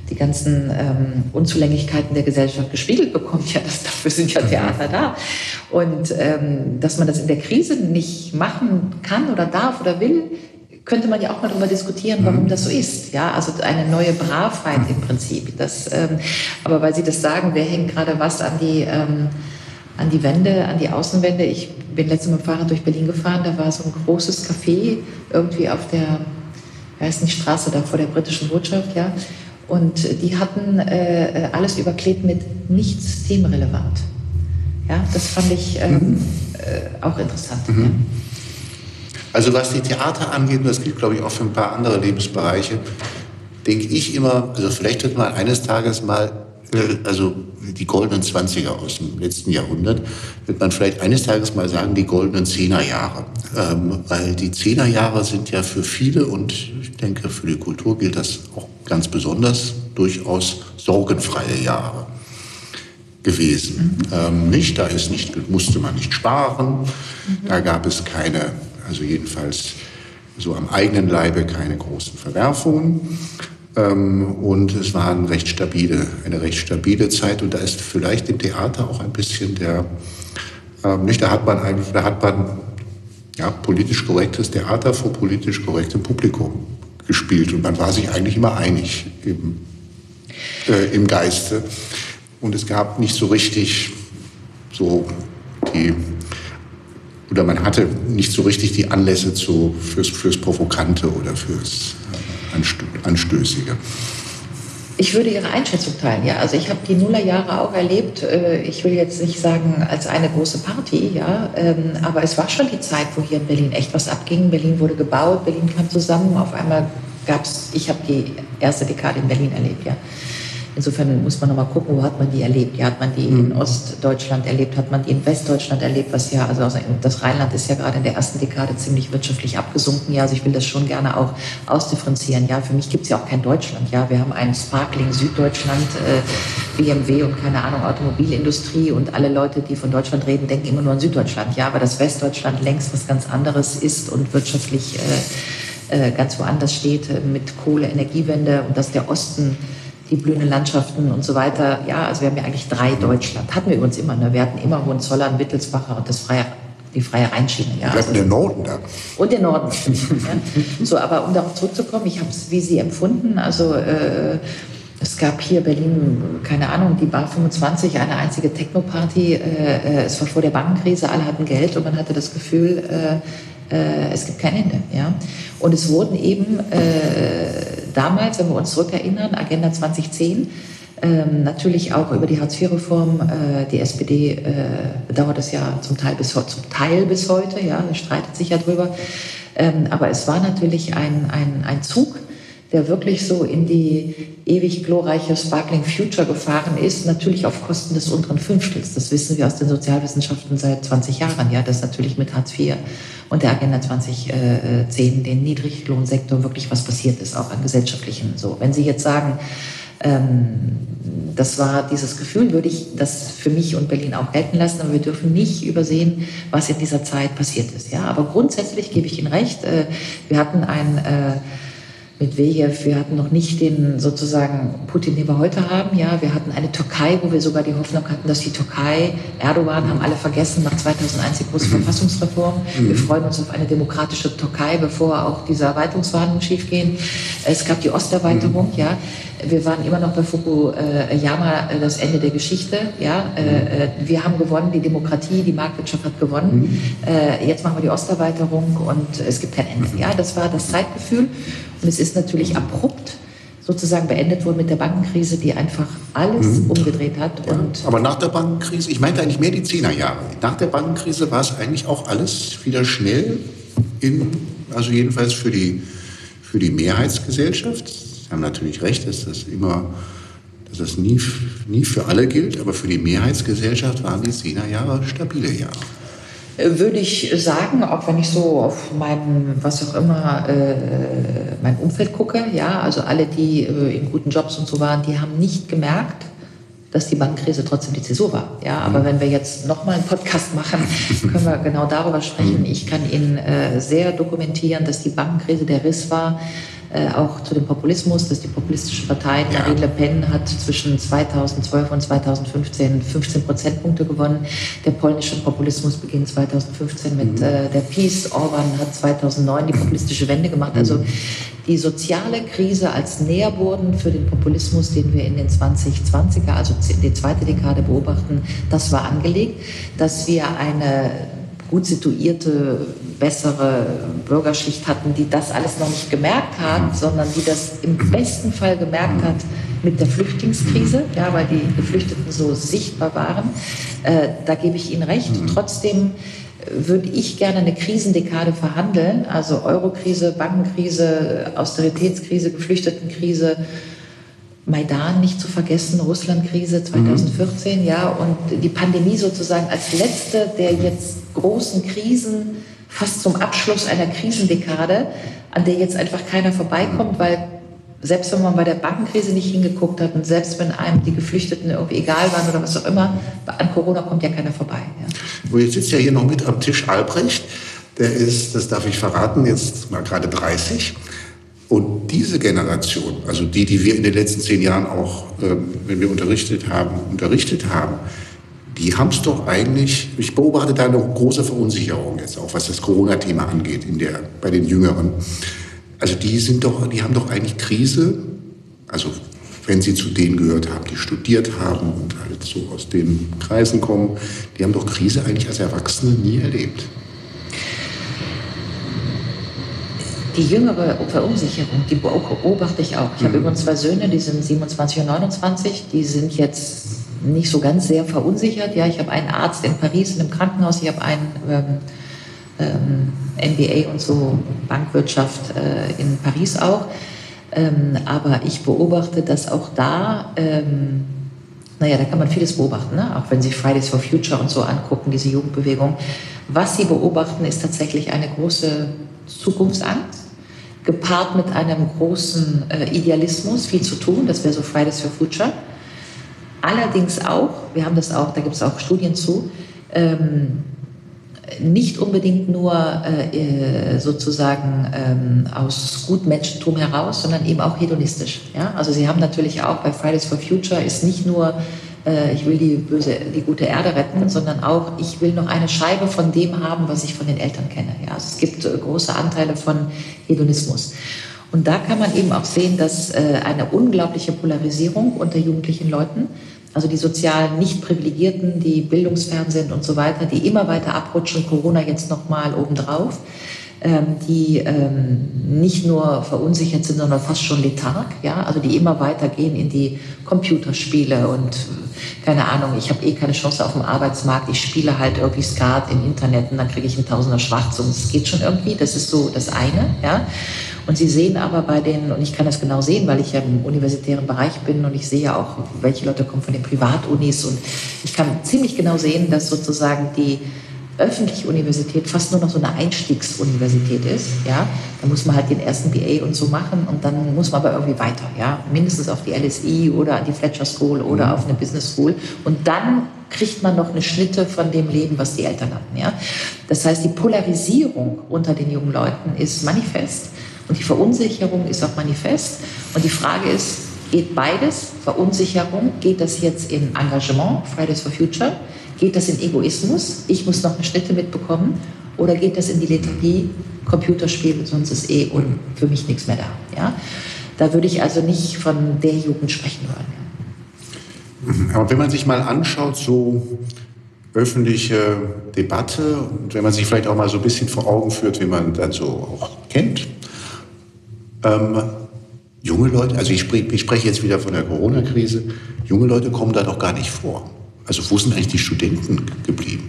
die ganzen ähm, Unzulänglichkeiten der Gesellschaft gespiegelt bekommt. Ja, das, dafür sind ja Theater da. Und ähm, dass man das in der Krise nicht machen kann oder darf oder will, könnte man ja auch mal darüber diskutieren, warum das so ist. Ja, also eine neue Bravheit im Prinzip. Das, ähm, aber weil Sie das sagen, wer hängt gerade was an die, ähm, an die Wände, an die Außenwände? Ich bin letztens mit dem Fahrrad durch Berlin gefahren, da war so ein großes Café irgendwie auf der, wie heißt die Straße da vor der britischen Botschaft, ja. Und die hatten äh, alles überklebt mit nicht systemrelevant. Ja, das fand ich ähm, mhm. äh, auch interessant. Mhm. Ja. Also was die Theater angeht, und das gilt, glaube ich, auch für ein paar andere Lebensbereiche, denke ich immer, also vielleicht wird man eines Tages mal, äh, also die goldenen Zwanziger aus dem letzten Jahrhundert, wird man vielleicht eines Tages mal sagen, die goldenen Zehnerjahre. Ähm, weil die Zehnerjahre sind ja für viele, und ich denke, für die Kultur gilt das auch ganz besonders, durchaus sorgenfreie Jahre gewesen. Mhm. Ähm, nicht, da ist nicht, musste man nicht sparen, mhm. da gab es keine, also jedenfalls so am eigenen Leibe keine großen Verwerfungen. Ähm, und es war eine recht stabile, eine recht stabile Zeit. Und da ist vielleicht im Theater auch ein bisschen der, ähm, nicht, da hat man eigentlich, da hat man ja, politisch korrektes Theater vor politisch korrektem Publikum gespielt. Und man war sich eigentlich immer einig im, äh, im Geiste. Und es gab nicht so richtig so die, oder man hatte nicht so richtig die Anlässe zu, fürs, fürs Provokante oder fürs Anstößige. Ich würde Ihre Einschätzung teilen, ja. Also ich habe die Nullerjahre auch erlebt. Ich will jetzt nicht sagen als eine große Party, ja. Aber es war schon die Zeit, wo hier in Berlin echt was abging. Berlin wurde gebaut, Berlin kam zusammen. Auf einmal gab es, ich habe die erste Dekade in Berlin erlebt, ja. Insofern muss man nochmal gucken, wo hat man die erlebt? Ja, hat man die in Ostdeutschland erlebt? Hat man die in Westdeutschland erlebt? Was ja, also das Rheinland ist ja gerade in der ersten Dekade ziemlich wirtschaftlich abgesunken. Ja, also ich will das schon gerne auch ausdifferenzieren. Ja, für mich gibt es ja auch kein Deutschland. Ja, wir haben ein Sparkling Süddeutschland, äh, B M W und keine Ahnung, Automobilindustrie, und alle Leute, die von Deutschland reden, denken immer nur an Süddeutschland. Ja, aber das Westdeutschland längst was ganz anderes ist und wirtschaftlich äh, äh, ganz woanders steht äh, mit Kohle, Energiewende, und dass der Osten, die blühenden Landschaften und so weiter. Ja, also wir haben ja eigentlich drei Deutschland. Hatten wir übrigens immer. Ne? Wir hatten immer Hohenzollern, Wittelsbacher und das freie, die freie Rheinschiene. Ja, wir hatten also, den Norden da. Und den Norden. Ja. So, aber um darauf zurückzukommen, ich habe es wie Sie empfunden. Also äh, es gab hier Berlin, keine Ahnung, die Bar fünfundzwanzig, eine einzige Techno-Party. Äh, äh, es war vor der Bankenkrise, alle hatten Geld und man hatte das Gefühl, äh, äh, es gibt kein Ende. Ja? Und es wurden eben äh, damals, wenn wir uns zurückerinnern, Agenda zwanzig zehn, ähm, natürlich auch über die Hartz vier Reform, äh, die S P D äh, bedauert es ja zum Teil bis, zum Teil bis heute, ja, streitet sich ja drüber. Ähm, aber es war natürlich ein, ein, ein Zug, der wirklich so in die ewig glorreiche Sparkling Future gefahren ist, natürlich auf Kosten des unteren Fünftels. Das wissen wir aus den Sozialwissenschaften seit zwanzig Jahren, ja, dass natürlich mit Hartz vier und der Agenda zwanzig zehn den Niedriglohnsektor wirklich was passiert ist, auch an gesellschaftlichen. So, wenn Sie jetzt sagen, ähm, das war dieses Gefühl, würde ich das für mich und Berlin auch gelten lassen, aber wir dürfen nicht übersehen, was in dieser Zeit passiert ist. Ja, aber grundsätzlich gebe ich Ihnen recht. Äh, wir hatten ein äh, Medvedev, wir hatten noch nicht den sozusagen Putin, den wir heute haben. Ja, wir hatten eine Türkei, wo wir sogar die Hoffnung hatten, dass die Türkei, Erdogan, haben alle vergessen, nach zweitausendeins die große Verfassungsreform. Wir freuen uns auf eine demokratische Türkei, bevor auch diese Erweiterungsverhandlungen schiefgehen. Es gab die Osterweiterung, ja. Wir waren immer noch bei Fukuyama, das Ende der Geschichte. Ja, wir haben gewonnen, die Demokratie, die Marktwirtschaft hat gewonnen. Jetzt machen wir die Osterweiterung und es gibt kein Ende. Ja, das war das Zeitgefühl. Und es ist natürlich abrupt sozusagen beendet worden mit der Bankenkrise, die einfach alles mhm. umgedreht hat. Ja, und aber nach der Bankenkrise, ich meinte eigentlich mehr die Zehnerjahre. Nach der Bankenkrise war es eigentlich auch alles wieder schnell, in, also jedenfalls für die, für die Mehrheitsgesellschaft. Sie haben natürlich recht, dass das immer, dass das nie, nie für alle gilt, aber für die Mehrheitsgesellschaft waren die Zehnerjahre stabile Jahre. Würde ich sagen, auch wenn ich so auf mein, was auch immer, äh, mein Umfeld gucke, ja, also alle, die äh, in guten Jobs und so waren, die haben nicht gemerkt, dass die Bankenkrise trotzdem die Zäsur war. Ja, aber mhm. wenn wir jetzt nochmal einen Podcast machen, können wir genau darüber sprechen. Ich kann Ihnen äh, sehr dokumentieren, dass die Bankenkrise der Riss war äh, auch zu dem Populismus, dass die populistischen Parteien, ja. Marine Le Pen hat zwischen zweitausendzwölf und zweitausendfünfzehn fünfzehn Prozentpunkte gewonnen. Der polnische Populismus beginnt zweitausendfünfzehn mit mhm. äh, der PiS. Orban hat zweitausendneun die populistische Wende gemacht. Also die soziale Krise als Nährboden für den Populismus, den wir in den zwanzig zwanziger, also die zweite Dekade beobachten, das war angelegt, dass wir eine gut situierte, bessere Bürgerschicht hatten, die das alles noch nicht gemerkt hat, sondern die das im besten Fall gemerkt hat mit der Flüchtlingskrise, ja, weil die Geflüchteten so sichtbar waren. Äh, da gebe ich Ihnen recht. Trotzdem würde ich gerne eine Krisendekade verhandeln, also Eurokrise, Bankenkrise, Austeritätskrise, Geflüchtetenkrise, Maidan nicht zu vergessen, Russlandkrise zweitausendvierzehn, mhm. ja, und die Pandemie sozusagen als letzte der jetzt großen Krisen, fast zum Abschluss einer Krisendekade, an der jetzt einfach keiner vorbeikommt, weil selbst wenn man bei der Bankenkrise nicht hingeguckt hat und selbst wenn einem die Geflüchteten irgendwie egal waren oder was auch immer, an Corona kommt ja keiner vorbei. Ja. Und jetzt sitzt ja hier noch mit am Tisch Albrecht, der ist, das darf ich verraten, jetzt mal gerade dreißig. Und diese Generation, also die, die wir in den letzten zehn Jahren auch, äh, wenn wir unterrichtet haben, unterrichtet haben, die haben es doch eigentlich, ich beobachte da eine große Verunsicherung jetzt auch, was das Corona-Thema angeht in der, bei den Jüngeren. Also die sind doch, die haben doch eigentlich Krise, also wenn sie zu denen gehört haben, die studiert haben und halt so aus den Kreisen kommen, die haben doch Krise eigentlich als Erwachsene nie erlebt. Die jüngere Verunsicherung, die beobachte ich auch. Ich mhm. habe übrigens zwei Söhne, die sind siebenundzwanzig und neunundzwanzig, die sind jetzt nicht so ganz sehr verunsichert. Ja, ich habe einen Arzt in Paris in einem Krankenhaus, ich habe einen ähm, ähm, M B A und so Bankwirtschaft äh, in Paris auch. Ähm, aber ich beobachte, dass auch da, ähm, naja, da kann man vieles beobachten, ne? Auch wenn Sie Fridays for Future und so angucken, diese Jugendbewegung. Was Sie beobachten, ist tatsächlich eine große Zukunftsangst, gepaart mit einem großen äh, Idealismus, viel zu tun, das wäre so Fridays for Future. Allerdings auch, wir haben das auch, da gibt es auch Studien zu, ähm, nicht unbedingt nur äh, sozusagen ähm, aus Gutmenschentum heraus, sondern eben auch hedonistisch. Ja? Also Sie haben natürlich auch bei Fridays for Future ist nicht nur äh, ich will die böse, die gute Erde retten, sondern auch ich will noch eine Scheibe von dem haben, was ich von den Eltern kenne. Ja? Also es gibt äh, große Anteile von Hedonismus. Und da kann man eben auch sehen, dass äh, eine unglaubliche Polarisierung unter jugendlichen Leuten, also die sozial nicht Privilegierten, die bildungsfern sind und so weiter, die immer weiter abrutschen, Corona jetzt nochmal obendrauf, ähm, die ähm, nicht nur verunsichert sind, sondern fast schon letharg, ja? Also die immer weiter gehen in die Computerspiele und keine Ahnung, ich habe eh keine Chance auf dem Arbeitsmarkt, ich spiele halt irgendwie Skat im Internet und dann kriege ich einen Tausender schwarz und es geht schon irgendwie, das ist so das eine, ja. Und Sie sehen aber bei den, und ich kann das genau sehen, weil ich ja im universitären Bereich bin und ich sehe ja auch, welche Leute kommen von den Privatunis und ich kann ziemlich genau sehen, dass sozusagen die öffentliche Universität fast nur noch so eine Einstiegsuniversität ist, ja. Da muss man halt den ersten B A und so machen und dann muss man aber irgendwie weiter, ja. Mindestens auf die L S I oder an die Fletcher School oder mhm. auf eine Business School und dann kriegt man noch eine Schnitte von dem Leben, was die Eltern hatten, ja. Das heißt, die Polarisierung unter den jungen Leuten ist manifest. Und die Verunsicherung ist auch manifest. Und die Frage ist, geht beides? Verunsicherung, geht das jetzt in Engagement, Fridays for Future? Geht das in Egoismus? Ich muss noch eine Schnitte mitbekommen. Oder geht das in die Lethargie, Computerspiel, sonst ist eh und für mich nichts mehr da. Ja? Da würde ich also nicht von der Jugend sprechen wollen. Aber wenn man sich mal anschaut, so öffentliche Debatte, und wenn man sich vielleicht auch mal so ein bisschen vor Augen führt, wie man dann so auch kennt, Ähm, junge Leute, also ich spreche, ich spreche jetzt wieder von der Corona-Krise, junge Leute kommen da doch gar nicht vor. Also wo sind eigentlich die Studenten geblieben?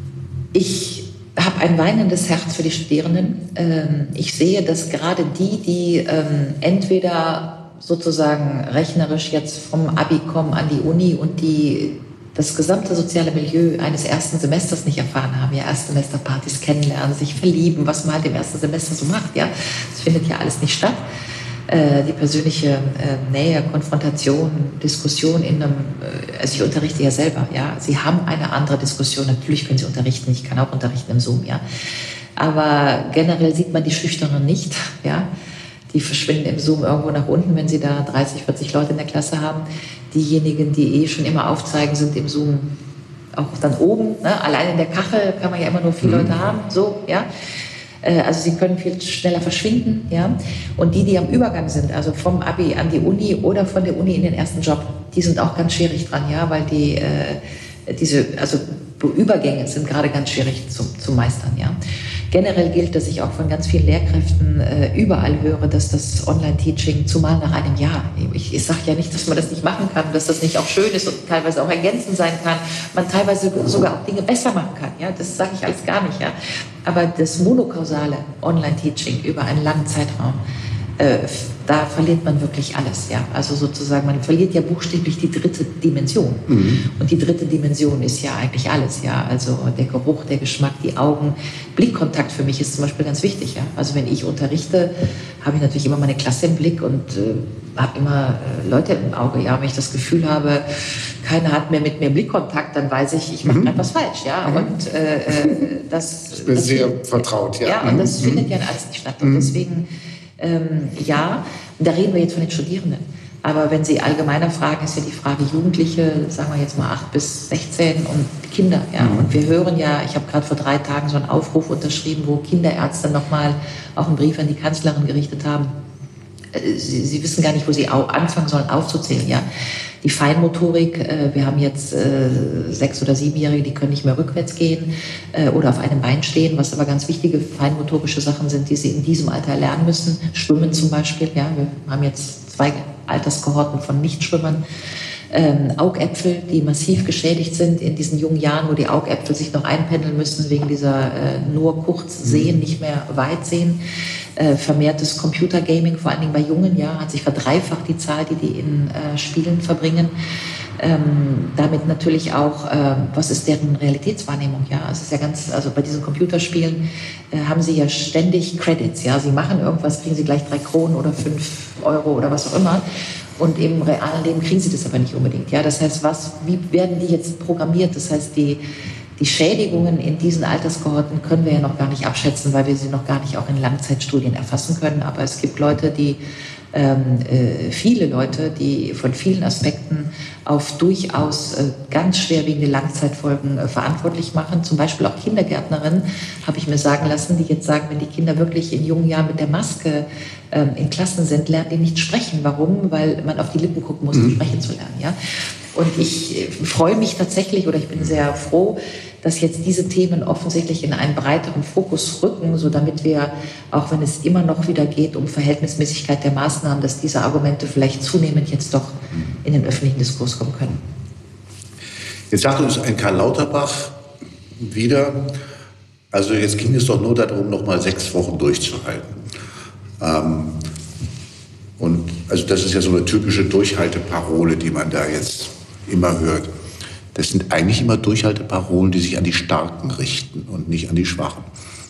Ich habe ein weinendes Herz für die Studierenden. Ähm, ich sehe, dass gerade die, die ähm, entweder sozusagen rechnerisch jetzt vom Abi kommen an die Uni und die das gesamte soziale Milieu eines ersten Semesters nicht erfahren haben, ja, Erstsemesterpartys kennenlernen, sich verlieben, was man halt im ersten Semester so macht, ja, das findet ja alles nicht statt. Äh, die persönliche äh, Nähe, Konfrontation, Diskussion in einem, äh, also ich unterrichte ja selber, ja, Sie haben eine andere Diskussion, natürlich können Sie unterrichten, ich kann auch unterrichten im Zoom, ja, aber generell sieht man die Schüchternen nicht, ja, die verschwinden im Zoom irgendwo nach unten, wenn sie da dreißig, vierzig Leute in der Klasse haben. Diejenigen, die eh schon immer aufzeigen, sind im Zoom auch dann oben. Ne? Allein in der Kachel kann man ja immer nur vier mhm. Leute haben. So, ja. Also sie können viel schneller verschwinden. Ja? Und die, die am Übergang sind, also vom Abi an die Uni oder von der Uni in den ersten Job, die sind auch ganz schwierig dran, ja? Weil die, äh, diese, also Übergänge sind gerade ganz schwierig zu, zu meistern. Ja? Generell gilt, dass ich auch von ganz vielen Lehrkräften äh, überall höre, dass das Online-Teaching, zumal nach einem Jahr, ich, ich sage ja nicht, dass man das nicht machen kann, dass das nicht auch schön ist und teilweise auch ergänzend sein kann, man teilweise sogar auch Dinge besser machen kann, ja, das sage ich alles gar nicht, ja. Aber das monokausale Online-Teaching über einen langen Zeitraum, äh, da verliert man wirklich alles, ja. Also sozusagen, man verliert ja buchstäblich die dritte Dimension. Mhm. Und die dritte Dimension ist ja eigentlich alles, ja. Also der Geruch, der Geschmack, die Augen, Blickkontakt für mich ist zum Beispiel ganz wichtig, ja. Also wenn ich unterrichte, habe ich natürlich immer meine Klasse im Blick und äh, habe immer äh, Leute im Auge, ja. Wenn ich das Gefühl habe, keiner hat mehr mit mir Blickkontakt, dann weiß ich, ich mache mhm. etwas falsch, ja. Mhm. Und äh, das, das ist sehr das, vertraut, ja. Ja, und das mhm. findet ja alles nicht statt. Und deswegen Ähm, ja, da reden wir jetzt von den Studierenden. Aber wenn Sie allgemeiner fragen, ist ja die Frage Jugendliche, sagen wir jetzt mal acht bis sechzehn und Kinder. Ja. Mhm. Und wir hören ja, ich habe gerade vor drei Tagen so einen Aufruf unterschrieben, wo Kinderärzte nochmal auch einen Brief an die Kanzlerin gerichtet haben. Sie, Sie wissen gar nicht, wo Sie anfangen sollen aufzuzählen. Ja. Die Feinmotorik, äh, wir haben jetzt äh, sechs- oder siebenjährige, die können nicht mehr rückwärts gehen äh, oder auf einem Bein stehen, was aber ganz wichtige feinmotorische Sachen sind, die sie in diesem Alter lernen müssen. Schwimmen zum Beispiel, ja, wir haben jetzt zwei Alterskohorten von Nichtschwimmern. Ähm, Augäpfel, die massiv geschädigt sind in diesen jungen Jahren, wo die Augäpfel sich noch einpendeln müssen wegen dieser äh, nur kurz sehen, nicht mehr weit sehen. Äh, vermehrtes Computergaming, vor allen Dingen bei Jungen, ja, hat sich verdreifacht die Zahl, die die in äh, Spielen verbringen. Ähm, damit natürlich auch, äh, was ist deren Realitätswahrnehmung, ja, es ist ja ganz, also bei diesen Computerspielen äh, haben sie ja ständig Credits, ja, sie machen irgendwas, kriegen sie gleich drei Kronen oder fünf Euro oder was auch immer. Und im realen Leben kriegen sie das aber nicht unbedingt. Ja? Das heißt, was, wie werden die jetzt programmiert? Das heißt, die, die Schädigungen in diesen Alterskohorten können wir ja noch gar nicht abschätzen, weil wir sie noch gar nicht auch in Langzeitstudien erfassen können. Aber es gibt Leute, die, ähm, äh, viele Leute, die von vielen Aspekten auf durchaus äh, ganz schwerwiegende Langzeitfolgen äh, verantwortlich machen. Zum Beispiel auch Kindergärtnerinnen, habe ich mir sagen lassen, die jetzt sagen, wenn die Kinder wirklich in jungen Jahren mit der Maske ähm, in Klassen sind, lernen die nicht sprechen. Warum? Weil man auf die Lippen gucken muss, um mhm. sprechen zu lernen. Ja? Und ich äh, freue mich tatsächlich, oder ich bin sehr froh, dass jetzt diese Themen offensichtlich in einen breiteren Fokus rücken, so damit wir, auch wenn es immer noch wieder geht um Verhältnismäßigkeit der Maßnahmen, dass diese Argumente vielleicht zunehmend jetzt doch in den öffentlichen Diskurs kommen können. Jetzt sagt uns ein Karl Lauterbach wieder, also jetzt ging es doch nur darum, noch mal sechs Wochen durchzuhalten. Ähm, und also das ist ja so eine typische Durchhalteparole, die man da jetzt immer hört. Das sind eigentlich immer Durchhalteparolen, die sich an die Starken richten und nicht an die Schwachen.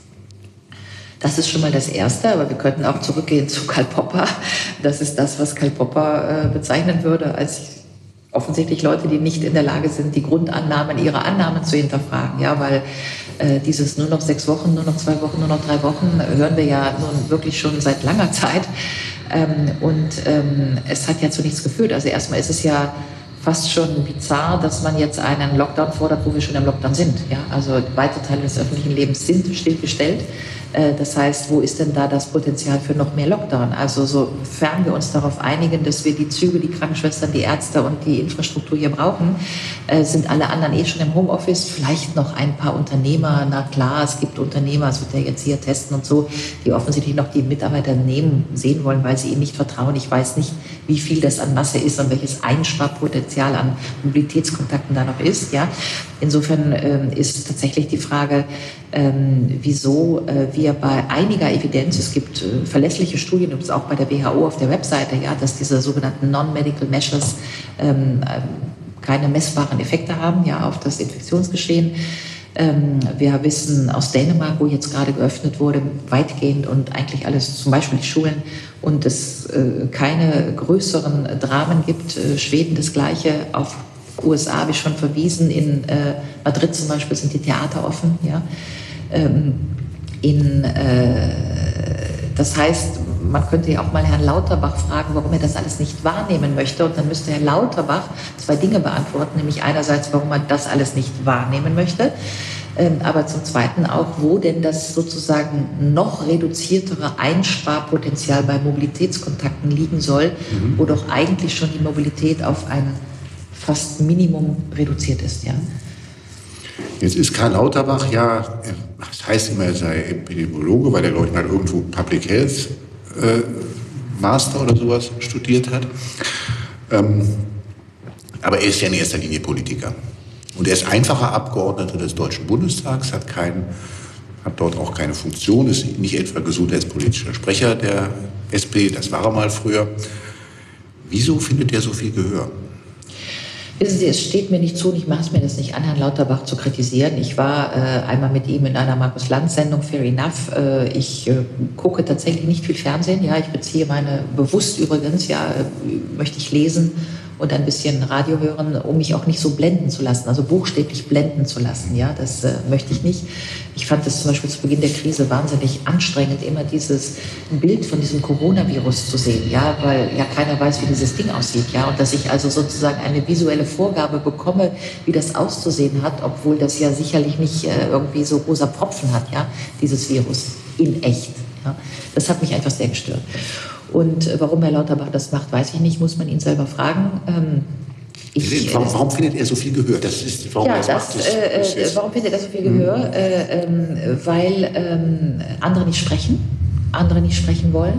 Das ist schon mal das Erste, aber wir könnten auch zurückgehen zu Karl Popper. Das ist das, was Karl Popper äh, bezeichnen würde als offensichtlich Leute, die nicht in der Lage sind, die Grundannahmen ihrer Annahmen zu hinterfragen. Ja, weil äh, dieses nur noch sechs Wochen, nur noch zwei Wochen, nur noch drei Wochen hören wir ja nun wirklich schon seit langer Zeit. Ähm, und ähm, es hat ja zu nichts geführt. Also erstmal ist es ja fast schon bizarr, dass man jetzt einen Lockdown fordert, wo wir schon im Lockdown sind. Ja? Also weite Teile des öffentlichen Lebens sind stillgestellt. Das heißt, wo ist denn da das Potenzial für noch mehr Lockdown? Also sofern wir uns darauf einigen, dass wir die Züge, die Krankenschwestern, die Ärzte und die Infrastruktur hier brauchen, sind alle anderen eh schon im Homeoffice. Vielleicht noch ein paar Unternehmer. Na klar, es gibt Unternehmer, es wird ja jetzt hier testen und so, die offensichtlich noch die Mitarbeiter nehmen, sehen wollen, weil sie ihnen nicht vertrauen. Ich weiß nicht, wie viel das an Masse ist und welches Einsparpotenzial an Mobilitätskontakten da noch ist. Ja? Insofern ähm, ist tatsächlich die Frage, ähm, wieso äh, wir bei einiger Evidenz, es gibt äh, verlässliche Studien, übrigens auch bei der W H O auf der Webseite, ja, dass diese sogenannten Non-Medical Measures ähm, äh, keine messbaren Effekte haben, ja, auf das Infektionsgeschehen. Ähm, wir wissen aus Dänemark, wo jetzt gerade geöffnet wurde, weitgehend und eigentlich alles, zum Beispiel die Schulen, und es äh, keine größeren Dramen gibt. Äh, Schweden das Gleiche, auf U S A habe ich schon verwiesen, in äh, Madrid zum Beispiel sind die Theater offen. Ja? Ähm, in, äh, das heißt, man könnte ja auch mal Herrn Lauterbach fragen, warum er das alles nicht wahrnehmen möchte. Und dann müsste Herr Lauterbach zwei Dinge beantworten, nämlich einerseits, warum er das alles nicht wahrnehmen möchte, ähm, aber zum Zweiten auch, wo denn das sozusagen noch reduziertere Einsparpotenzial bei Mobilitätskontakten liegen soll, mhm. wo doch eigentlich schon die Mobilität auf ein fast Minimum reduziert ist, ja. Jetzt ist Karl Lauterbach ja, das heißt immer, er sei Epidemiologe, weil er, glaube ich, mal irgendwo Public Health äh, Master oder sowas studiert hat. Ähm, aber er ist ja in erster Linie Politiker. Und er ist einfacher Abgeordneter des Deutschen Bundestags, hat, kein, hat dort auch keine Funktion, ist nicht etwa gesundheitspolitischer Sprecher der S P, das war er mal früher. Wieso findet er so viel Gehör? Wissen Sie, es steht mir nicht zu und ich mache es mir das nicht an, Herrn Lauterbach zu kritisieren. Ich war äh, einmal mit ihm in einer Markus-Lanz-Sendung, Fair Enough. Äh, ich äh, gucke tatsächlich nicht viel Fernsehen. Ja, ich beziehe meine, bewusst übrigens, ja, äh, möchte ich lesen und ein bisschen Radio hören, um mich auch nicht so blenden zu lassen, also buchstäblich blenden zu lassen. Ja, das äh, möchte ich nicht. Ich fand es zum Beispiel zu Beginn der Krise wahnsinnig anstrengend, immer dieses Bild von diesem Coronavirus zu sehen, ja, weil ja keiner weiß, wie dieses Ding aussieht, ja, und dass ich also sozusagen eine visuelle Vorgabe bekomme, wie das auszusehen hat, obwohl das ja sicherlich nicht äh, irgendwie so rosa Pfropfen hat, ja, dieses Virus in echt. Ja. Das hat mich einfach sehr gestört. Und äh, warum Herr Lauterbach das macht, weiß ich nicht, muss man ihn selber fragen. Ähm, Ich, warum, warum findet er so viel Gehör? Das ist, warum ja, das das, macht, äh, das, das warum findet er so viel Gehör? Mhm. Äh, ähm, weil ähm, andere nicht sprechen, andere nicht sprechen wollen,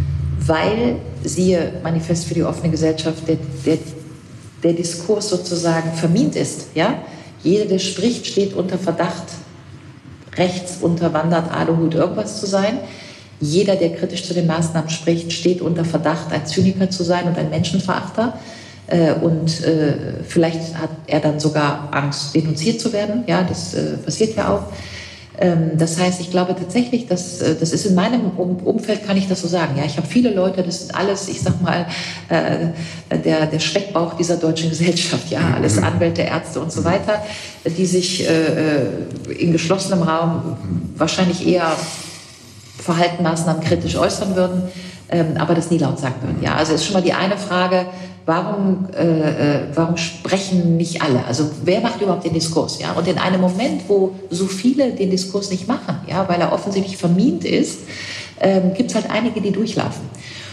weil, siehe Manifest für die offene Gesellschaft, der, der, der Diskurs sozusagen vermint ist. Ja? Jeder, der spricht, steht unter Verdacht, rechts unterwandert, Aluhut, irgendwas zu sein. Jeder, der kritisch zu den Maßnahmen spricht, steht unter Verdacht, ein Zyniker zu sein und ein Menschenverachter. Und äh, vielleicht hat er dann sogar Angst, denunziert zu werden. Ja, das äh, passiert ja auch. Ähm, das heißt, ich glaube tatsächlich, dass äh, das ist in meinem um Umfeld, kann ich das so sagen. Ja, ich habe viele Leute, das sind alles, ich sag mal, äh, der, der Speckbauch dieser deutschen Gesellschaft. Ja, alles Anwälte, Ärzte und so weiter, die sich äh, in geschlossenem Raum wahrscheinlich eher Verhaltenmaßnahmen kritisch äußern würden, ähm, aber das nie laut sagen würden. Ja, also ist schon mal die eine Frage. Warum, äh, warum sprechen nicht alle? Also wer macht überhaupt den Diskurs? Ja? Und in einem Moment, wo so viele den Diskurs nicht machen, ja, weil er offensichtlich vermint ist, ähm, gibt es halt einige, die durchlaufen.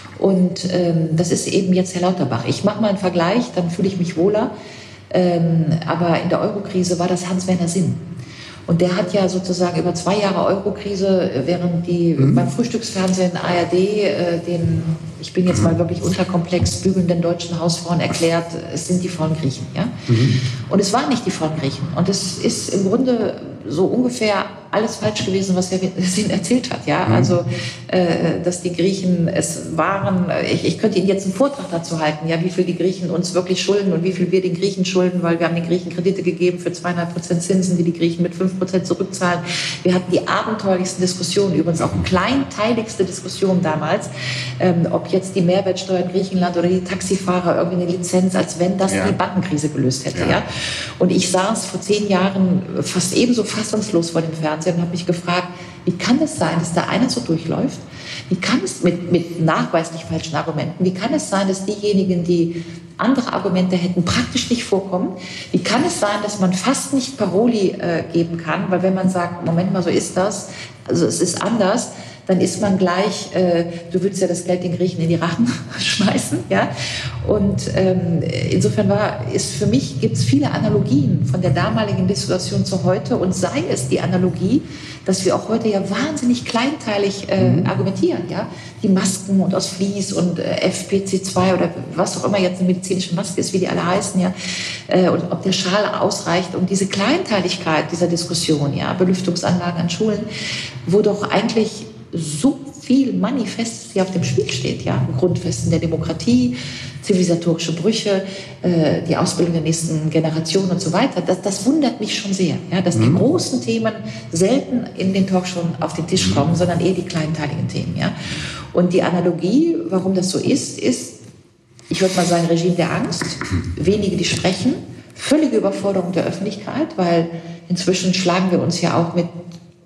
Und ähm, das ist eben jetzt Herr Lauterbach. Ich mache mal einen Vergleich, dann fühle ich mich wohler. Ähm, aber in der Eurokrise war das Hans-Werner Sinn. Und der hat ja sozusagen über zwei Jahre Eurokrise, während die mhm. beim Frühstücksfernsehen A R D äh, den, ich bin jetzt mal wirklich unterkomplex, bügelnden deutschen Hausfrauen erklärt, es sind die faulen Griechen. Ja? Mhm. Und es waren nicht die faulen Griechen. Und es ist im Grunde so ungefähr alles falsch gewesen, was Herr Sinn erzählt hat. Ja? Mhm. Also, äh, dass die Griechen es waren, ich, ich könnte Ihnen jetzt einen Vortrag dazu halten, ja, wie viel die Griechen uns wirklich schulden und wie viel wir den Griechen schulden, weil wir haben den Griechen Kredite gegeben für zweieinhalb Prozent Zinsen, die die Griechen mit fünf Prozent zurückzahlen. Wir hatten die abenteuerlichsten Diskussionen, übrigens auch kleinteiligste Diskussionen damals, ähm, ob jetzt die Mehrwertsteuer in Griechenland oder die Taxifahrer irgendwie eine Lizenz, als wenn das ja. die Bankenkrise gelöst hätte. Ja. Ja? Und ich saß vor zehn Jahren fast ebenso fassungslos vor dem Fernsehen und habe mich gefragt, wie kann es sein, dass da einer so durchläuft? Wie kann es mit, mit nachweislich falschen Argumenten, wie kann es sein, dass diejenigen, die andere Argumente hätten, praktisch nicht vorkommen? Wie kann es sein, dass man fast nicht Paroli äh, geben kann? Weil wenn man sagt, Moment mal, so ist das, also es ist anders, dann ist man gleich, äh, du würdest ja das Geld den Griechen in die Rachen schmeißen. Ja? Und ähm, insofern war, ist für mich, gibt es viele Analogien von der damaligen Situation zu heute und sei es die Analogie, dass wir auch heute ja wahnsinnig kleinteilig äh, mhm. argumentieren. Ja? Die Masken und aus Vlies und äh, F P C zwei oder was auch immer jetzt eine medizinische Maske ist, wie die alle heißen. Ja? Äh, und ob der Schal ausreicht, um diese Kleinteiligkeit dieser Diskussion, ja? Belüftungsanlagen an Schulen, wo doch eigentlich so viel Manifest, die auf dem Spiel steht, ja, Grundfesten der Demokratie, zivilisatorische Brüche, äh, die Ausbildung der nächsten Generation und so weiter. Das, das wundert mich schon sehr, ja, dass mhm. die großen Themen selten in den Talkshows auf den Tisch kommen, mhm. sondern eher die kleinteiligen Themen, ja. Und die Analogie, warum das so ist, ist, ich würde mal sagen, Regime der Angst, wenige, die sprechen, völlige Überforderung der Öffentlichkeit, weil inzwischen schlagen wir uns ja auch mit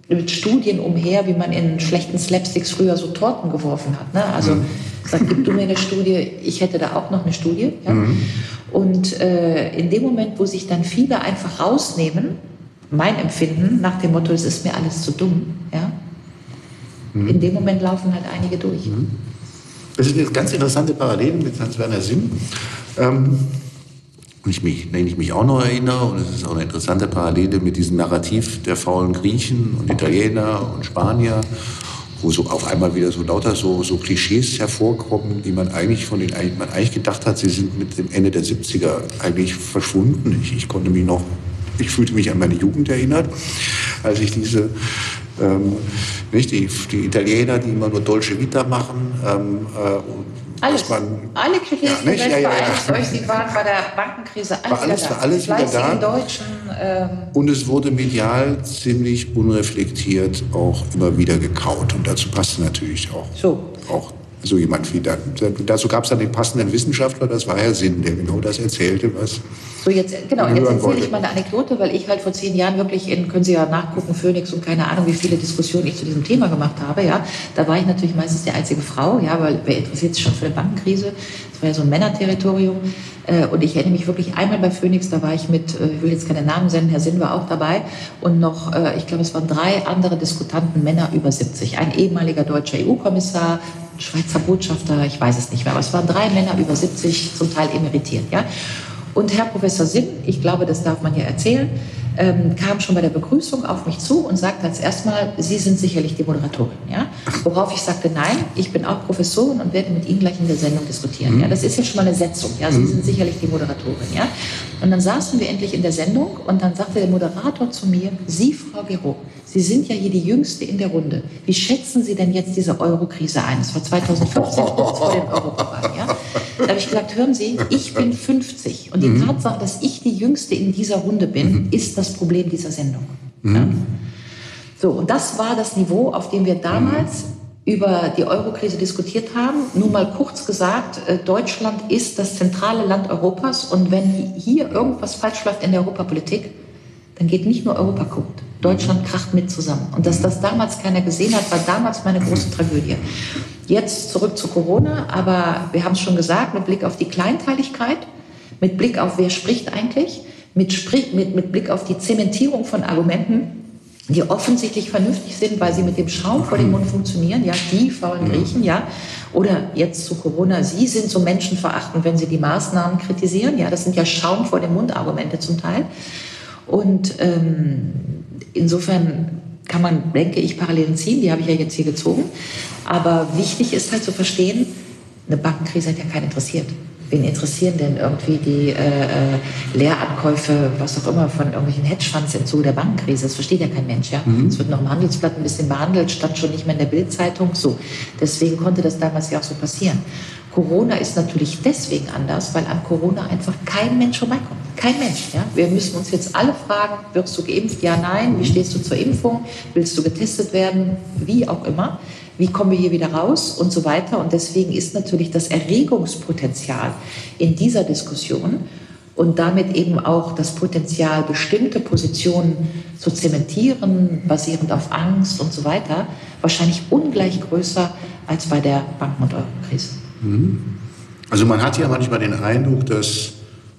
mit Studien umher, wie man in schlechten Slapsticks früher so Torten geworfen hat. Ne? Also mhm. sagt, gib du mir eine Studie, ich hätte da auch noch eine Studie. Ja? Mhm. Und äh, in dem Moment, wo sich dann viele einfach rausnehmen, mein Empfinden nach dem Motto, es ist mir alles zu dumm, ja? Mhm. In dem Moment laufen halt einige durch. Mhm. Das ist eine ganz interessante Parallele mit Hans-Werner Sinn. Ähm, ich mich, wenn ich mich auch noch erinnere, und es ist auch eine interessante Parallele mit diesem Narrativ der faulen Griechen und Italiener und Spanier, wo so auf einmal wieder so lauter so, so Klischees hervorkommen, die man eigentlich von den, man eigentlich gedacht hat, sie sind mit dem Ende der siebziger eigentlich verschwunden. Ich, ich konnte mich noch, ich fühlte mich an meine Jugend erinnert, als ich diese ähm, nicht die, die Italiener, die immer nur Dolce Vita machen, ähm, äh, alles, man, alle Klischees, ja, nicht? Ja, ja, ja. euch, sie waren bei der Bankenkrise, alles, war alles, wieder war alles wieder da. Deutschen, ähm und es wurde medial ziemlich unreflektiert auch immer wieder gekaut. Und dazu passte natürlich auch, so, auch so jemand wie da. Dazu gab es dann den passenden Wissenschaftler, das war Herr Sinn, der genau das erzählte, was So jetzt, genau, jetzt erzähle ich mal eine Anekdote, weil ich halt vor zehn Jahren wirklich in, können Sie ja nachgucken, Phoenix und keine Ahnung, wie viele Diskussionen ich zu diesem Thema gemacht habe, ja. Da war ich natürlich meistens die einzige Frau, ja, weil wer interessiert sich schon für eine Bankenkrise? Das war ja so ein Männerterritorium. Und ich erinnere mich wirklich einmal bei Phoenix, da war ich mit, ich will jetzt keine Namen nennen, Herr Sinn war auch dabei und noch, ich glaube, es waren drei andere Diskutanten, Männer über siebzig. Ein ehemaliger deutscher E U-Kommissar, Schweizer Botschafter, ich weiß es nicht mehr, aber es waren drei Männer über siebzig, zum Teil emeritiert, ja. Und Herr Professor Sinn, ich glaube, das darf man ja erzählen, ähm, kam schon bei der Begrüßung auf mich zu und sagte als erstmal, Sie sind sicherlich die Moderatorin. Ja? Worauf ich sagte, nein, ich bin auch Professorin und werde mit Ihnen gleich in der Sendung diskutieren. Mhm. Ja? Das ist ja schon mal eine Setzung. Ja? Sie mhm. sind sicherlich die Moderatorin. Ja? Und dann saßen wir endlich in der Sendung und dann sagte der Moderator zu mir, Sie, Frau Gero, Sie sind ja hier die Jüngste in der Runde. Wie schätzen Sie denn jetzt diese Euro-Krise ein? Das war zweitausendfünfzehn, kurz vor dem Europawahl. Ja? Da habe ich gesagt, hören Sie, ich bin fünfzig und die mhm. Tatsache, dass ich die Jüngste in dieser Runde bin, mhm. ist das Problem dieser Sendung. Mhm. Ja? So, und das war das Niveau, auf dem wir damals mhm. über die Euro-Krise diskutiert haben. Nur mal kurz gesagt, Deutschland ist das zentrale Land Europas und wenn hier irgendwas falsch läuft in der Europapolitik, dann geht nicht nur Europa kaputt. Deutschland kracht mit zusammen. Und dass das damals keiner gesehen hat, war damals meine große Tragödie. Jetzt zurück zu Corona, aber wir haben es schon gesagt, mit Blick auf die Kleinteiligkeit, mit Blick auf wer spricht eigentlich, mit, mit, mit Blick auf die Zementierung von Argumenten, die offensichtlich vernünftig sind, weil sie mit dem Schaum vor dem Mund funktionieren, ja, die faulen Griechen, ja, oder jetzt zu Corona, Sie sind so menschenverachtend, wenn Sie die Maßnahmen kritisieren, ja, das sind ja Schaum vor dem Mund Argumente zum Teil. Und ähm, insofern kann man, denke ich, Parallelen ziehen, die habe ich ja jetzt hier gezogen. Aber wichtig ist halt zu verstehen, eine Bankenkrise hat ja keinen interessiert. Wen interessieren denn irgendwie die äh, Leerankäufe, was auch immer, von irgendwelchen Hedgefonds im Zuge der Bankenkrise? Das versteht ja kein Mensch. Ja? Mhm. Es wird noch im Handelsblatt ein bisschen behandelt, stand schon nicht mehr in der Bild-Zeitung. So. Deswegen konnte das damals ja auch so passieren. Corona ist natürlich deswegen anders, weil an Corona einfach kein Mensch vorbeikommt. Kein Mensch. Ja? Wir müssen uns jetzt alle fragen, wirst du geimpft? Ja, nein. Wie stehst du zur Impfung? Willst du getestet werden? Wie auch immer. Wie kommen wir hier wieder raus? Und so weiter. Und deswegen ist natürlich das Erregungspotenzial in dieser Diskussion und damit eben auch das Potenzial, bestimmte Positionen zu zementieren, basierend auf Angst und so weiter, wahrscheinlich ungleich größer als bei der Banken- und Euro-Krise. Also man hat ja manchmal den Eindruck, dass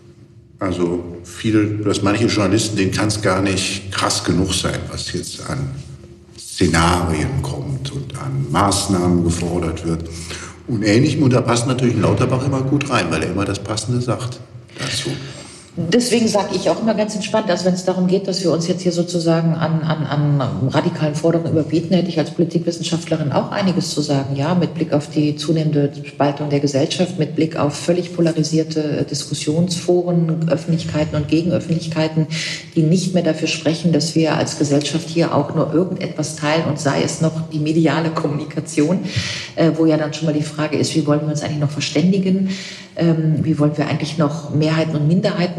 also viele, dass manche Journalisten, denen kann es gar nicht krass genug sein, was jetzt an Szenarien kommt und an Maßnahmen gefordert wird und Ähnlichem. Und da passt natürlich ein Lauterbach immer gut rein, weil er immer das Passende sagt dazu. Deswegen sage ich auch immer ganz entspannt, also wenn es darum geht, dass wir uns jetzt hier sozusagen an, an, an radikalen Forderungen überbieten, hätte ich als Politikwissenschaftlerin auch einiges zu sagen. Ja, mit Blick auf die zunehmende Spaltung der Gesellschaft, mit Blick auf völlig polarisierte Diskussionsforen, Öffentlichkeiten und Gegenöffentlichkeiten, die nicht mehr dafür sprechen, dass wir als Gesellschaft hier auch nur irgendetwas teilen und sei es noch die mediale Kommunikation, äh, wo ja dann schon mal die Frage ist, wie wollen wir uns eigentlich noch verständigen? Ähm, wie wollen wir eigentlich noch Mehrheiten und Minderheiten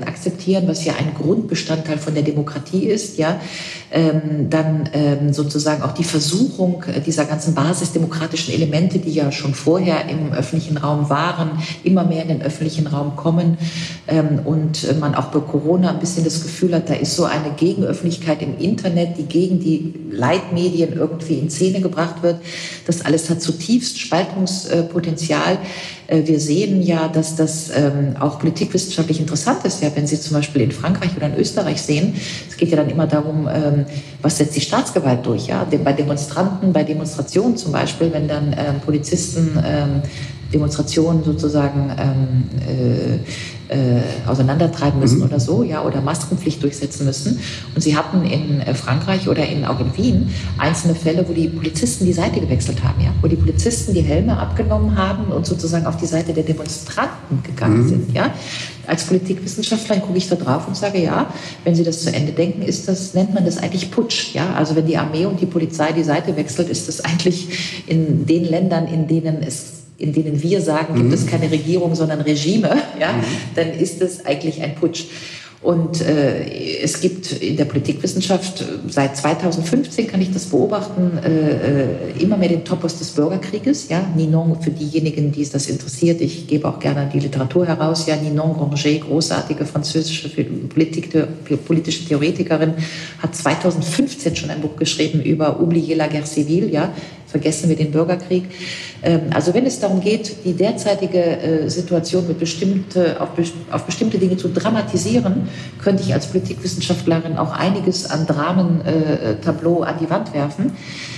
akzeptieren, was ja ein Grundbestandteil von der Demokratie ist, ja, ähm, dann ähm, sozusagen auch die Versuchung dieser ganzen basisdemokratischen Elemente, die ja schon vorher im öffentlichen Raum waren, immer mehr in den öffentlichen Raum kommen ähm, und man auch bei Corona ein bisschen das Gefühl hat, da ist so eine Gegenöffentlichkeit im Internet, die gegen die Leitmedien irgendwie in Szene gebracht wird. Das alles hat zutiefst Spaltungspotenzial. Wir sehen ja, dass das ähm, auch politikwissenschaftlich interessant ist, ja, wenn Sie zum Beispiel in Frankreich oder in Österreich sehen. Es geht ja dann immer darum, ähm, was setzt die Staatsgewalt durch, ja, bei Demonstranten, bei Demonstrationen zum Beispiel, wenn dann ähm, Polizisten ähm, Demonstrationen sozusagen ähm, äh, äh, auseinandertreiben müssen mhm. oder so, ja, oder Maskenpflicht durchsetzen müssen. Und sie hatten in äh, Frankreich oder in, auch in Wien einzelne Fälle, wo die Polizisten die Seite gewechselt haben, ja, wo die Polizisten die Helme abgenommen haben und sozusagen auf die Seite der Demonstranten gegangen mhm. sind, ja. Als Politikwissenschaftlerin gucke ich da drauf und sage, ja, wenn Sie das zu Ende denken, ist das, nennt man das eigentlich Putsch, ja. Also wenn die Armee und die Polizei die Seite wechselt, ist das eigentlich in den Ländern, in denen es in denen wir sagen, gibt mhm. es keine Regierung, sondern Regime, ja, mhm. dann ist es eigentlich ein Putsch. Und äh, es gibt in der Politikwissenschaft seit zweitausendfünfzehn, kann ich das beobachten, äh, immer mehr den Topos des Bürgerkrieges. Ja? Ninon, für diejenigen, die es das interessiert, ich gebe auch gerne die Literatur heraus. Ja, Ninon Granger, großartige französische Politik, politische Theoretikerin, hat zweitausendfünfzehn schon ein Buch geschrieben über Oublier la guerre civile, ja? Vergessen wir den Bürgerkrieg. Also wenn es darum geht, die derzeitige Situation mit bestimmte, auf, auf bestimmte Dinge zu dramatisieren, könnte ich als Politikwissenschaftlerin auch einiges an Dramentableau an die Wand werfen.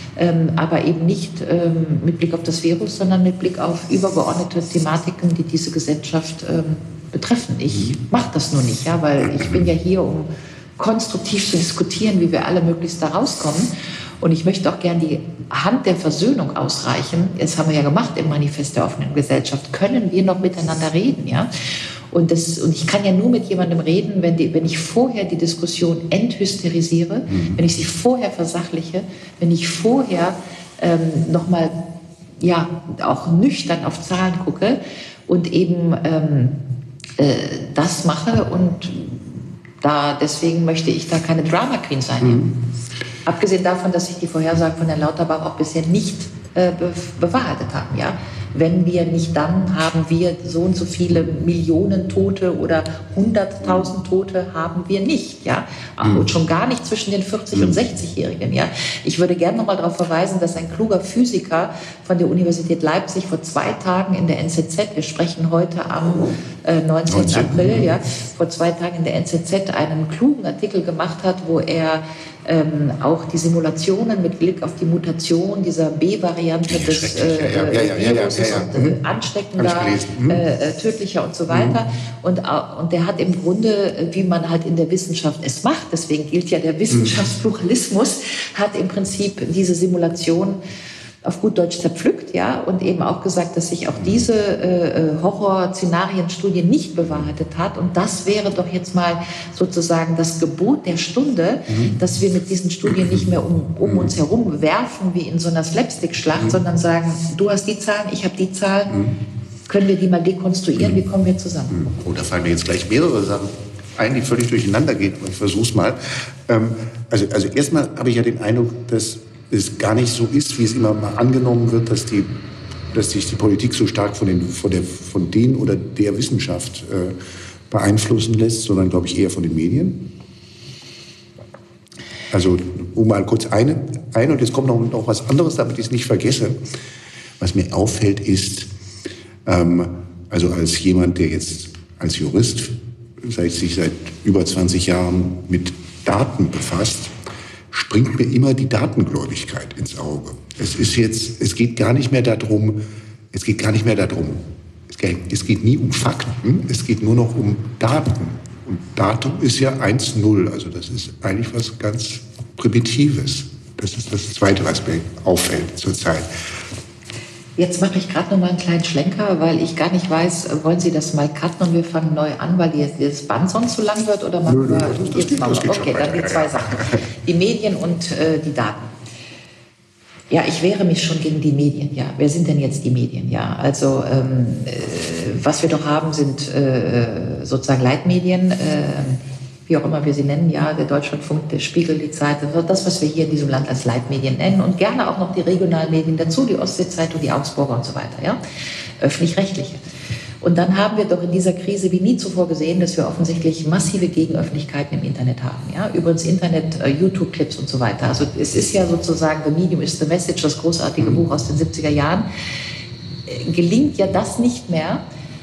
Aber eben nicht mit Blick auf das Virus, sondern mit Blick auf übergeordnete Thematiken, die diese Gesellschaft betreffen. Ich mache das nur nicht, ja, weil ich bin ja hier, um konstruktiv zu diskutieren, wie wir alle möglichst da rauskommen. Und ich möchte auch gern die Hand der Versöhnung ausreichen. Das haben wir ja gemacht im Manifest der offenen Gesellschaft. Können wir noch miteinander reden, ja? Und, das, und ich kann ja nur mit jemandem reden, wenn, die, wenn ich vorher die Diskussion enthysterisiere, mhm. wenn ich sie vorher versachliche, wenn ich vorher ähm, nochmal ja, auch nüchtern auf Zahlen gucke und eben ähm, äh, das mache. Und da, deswegen möchte ich da keine Drama Queen sein. Mhm. Abgesehen davon, dass sich die Vorhersagen von Herrn Lauterbach auch bisher nicht äh, be bewahrheitet haben. Ja? Wenn wir nicht, dann haben wir so und so viele Millionen Tote oder hunderttausend Tote haben wir nicht. Ja? Mhm. Und schon gar nicht zwischen den vierzig- und sechzigjährigen. Ja? Ich würde gerne noch mal darauf verweisen, dass ein kluger Physiker von der Universität Leipzig vor zwei Tagen in der N Z Z, wir sprechen heute am äh, neunzehnten April, ja, vor zwei Tagen in der N Z Z einen klugen Artikel gemacht hat, wo er Ähm, auch die Simulationen mit Blick auf die Mutation dieser B-Variante des äh, ja, ja, ja, Virus ja, ja, ja, ja. und äh, ansteckender, mhm. äh, tödlicher und so weiter. Mhm. Und, äh, und der hat im Grunde, wie man halt in der Wissenschaft es macht, deswegen gilt ja der Wissenschaftspluralismus, hat im Prinzip diese Simulation auf gut Deutsch zerpflückt, ja, und eben auch gesagt, dass sich auch diese äh, Horror-Szenarienstudie nicht bewahrheitet hat. Und das wäre doch jetzt mal sozusagen das Gebot der Stunde, mhm. dass wir mit diesen Studien nicht mehr um, um uns herum werfen wie in so einer Slapstick-Schlacht, mhm. sondern sagen, du hast die Zahlen, ich habe die Zahlen, mhm. können wir die mal dekonstruieren, wie kommen wir zusammen? Oh, da fallen mir jetzt gleich mehrere Sachen ein, die völlig durcheinander gehen, aber ich versuche es mal. Ähm, also, also erstmal habe ich ja den Eindruck, dass es gar nicht so ist, wie es immer mal angenommen wird, dass, die, dass sich die Politik so stark von den, von der, von den oder der Wissenschaft äh, beeinflussen lässt, sondern, glaube ich, eher von den Medien. Also, um mal kurz eine, eine und jetzt kommt noch, noch was anderes, damit ich es nicht vergesse. Was mir auffällt, ist, ähm, also als jemand, der jetzt als Jurist seit, sich seit über zwanzig Jahren mit Daten befasst, springt mir immer die Datengläubigkeit ins Auge. Es ist jetzt, es geht gar nicht mehr darum, es geht gar nicht mehr darum, es geht, es geht nie um Fakten, es geht nur noch um Daten. Und Datum ist ja eins null, also das ist eigentlich was ganz Primitives. Das ist das Zweite, was mir auffällt zurzeit. Jetzt mache ich gerade noch mal einen kleinen Schlenker, weil ich gar nicht weiß, wollen Sie das mal cutten und wir fangen neu an, weil das Band sonst zu lang wird? Oder machen wir jetzt mal? Okay, dann die zwei Sachen. Die Medien und äh, die Daten. Ja, ich wehre mich schon gegen die Medien. Ja, wer sind denn jetzt die Medien? Ja, also ähm, äh, was wir doch haben, sind äh, sozusagen Leitmedien, äh, wie auch immer wir sie nennen, ja, der Deutschlandfunk, der Spiegel, die Zeit, das, was wir hier in diesem Land als Leitmedien nennen und gerne auch noch die regionalen Medien dazu, die Ostsee-Zeitung, die Augsburger und so weiter, ja, öffentlich-rechtliche. Und dann haben wir doch in dieser Krise wie nie zuvor gesehen, dass wir offensichtlich massive Gegenöffentlichkeiten im Internet haben, ja, über das Internet, äh, YouTube-Clips und so weiter. Also es ist ja sozusagen The Medium is the Message, das großartige Buch aus den siebziger Jahren, äh, gelingt ja das nicht mehr,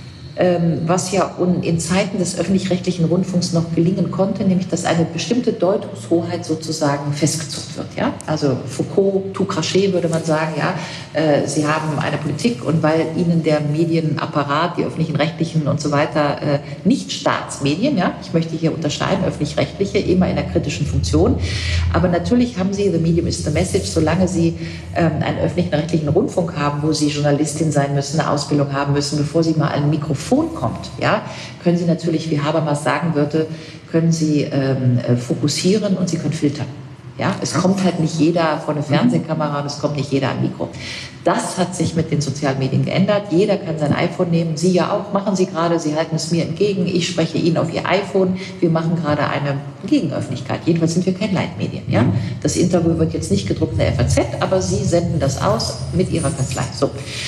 was ja in Zeiten des öffentlich-rechtlichen Rundfunks noch gelingen konnte, nämlich dass eine bestimmte Deutungshoheit sozusagen festgezogen wird. Ja? Also Foucault, tout craché würde man sagen, ja, äh, sie haben eine Politik und weil ihnen der Medienapparat, die öffentlichen Rechtlichen und so weiter, äh, nicht Staatsmedien, ja, ich möchte hier unterscheiden, öffentlich-rechtliche, immer in der kritischen Funktion, aber natürlich haben sie, the medium is the message, solange sie ähm, einen öffentlichen rechtlichen Rundfunk haben, wo sie Journalistin sein müssen, eine Ausbildung haben müssen, bevor sie mal ein Mikrofon kommt, ja, können Sie natürlich, wie Habermas sagen würde, können Sie ähm, fokussieren und Sie können filtern. Ja, es kommt halt nicht jeder vor eine Fernsehkamera und es kommt nicht jeder an Mikro. Das hat sich mit den sozialen Medien geändert. Jeder kann sein iPhone nehmen. Sie ja auch, machen Sie gerade. Sie halten es mir entgegen. Ich spreche Ihnen auf Ihr iPhone. Wir machen gerade eine Gegenöffentlichkeit. Jedenfalls sind wir kein Leitmedien. Ja? Das Interview wird jetzt nicht gedruckt in der F A Z, aber Sie senden das aus mit Ihrer Kanzlei. So.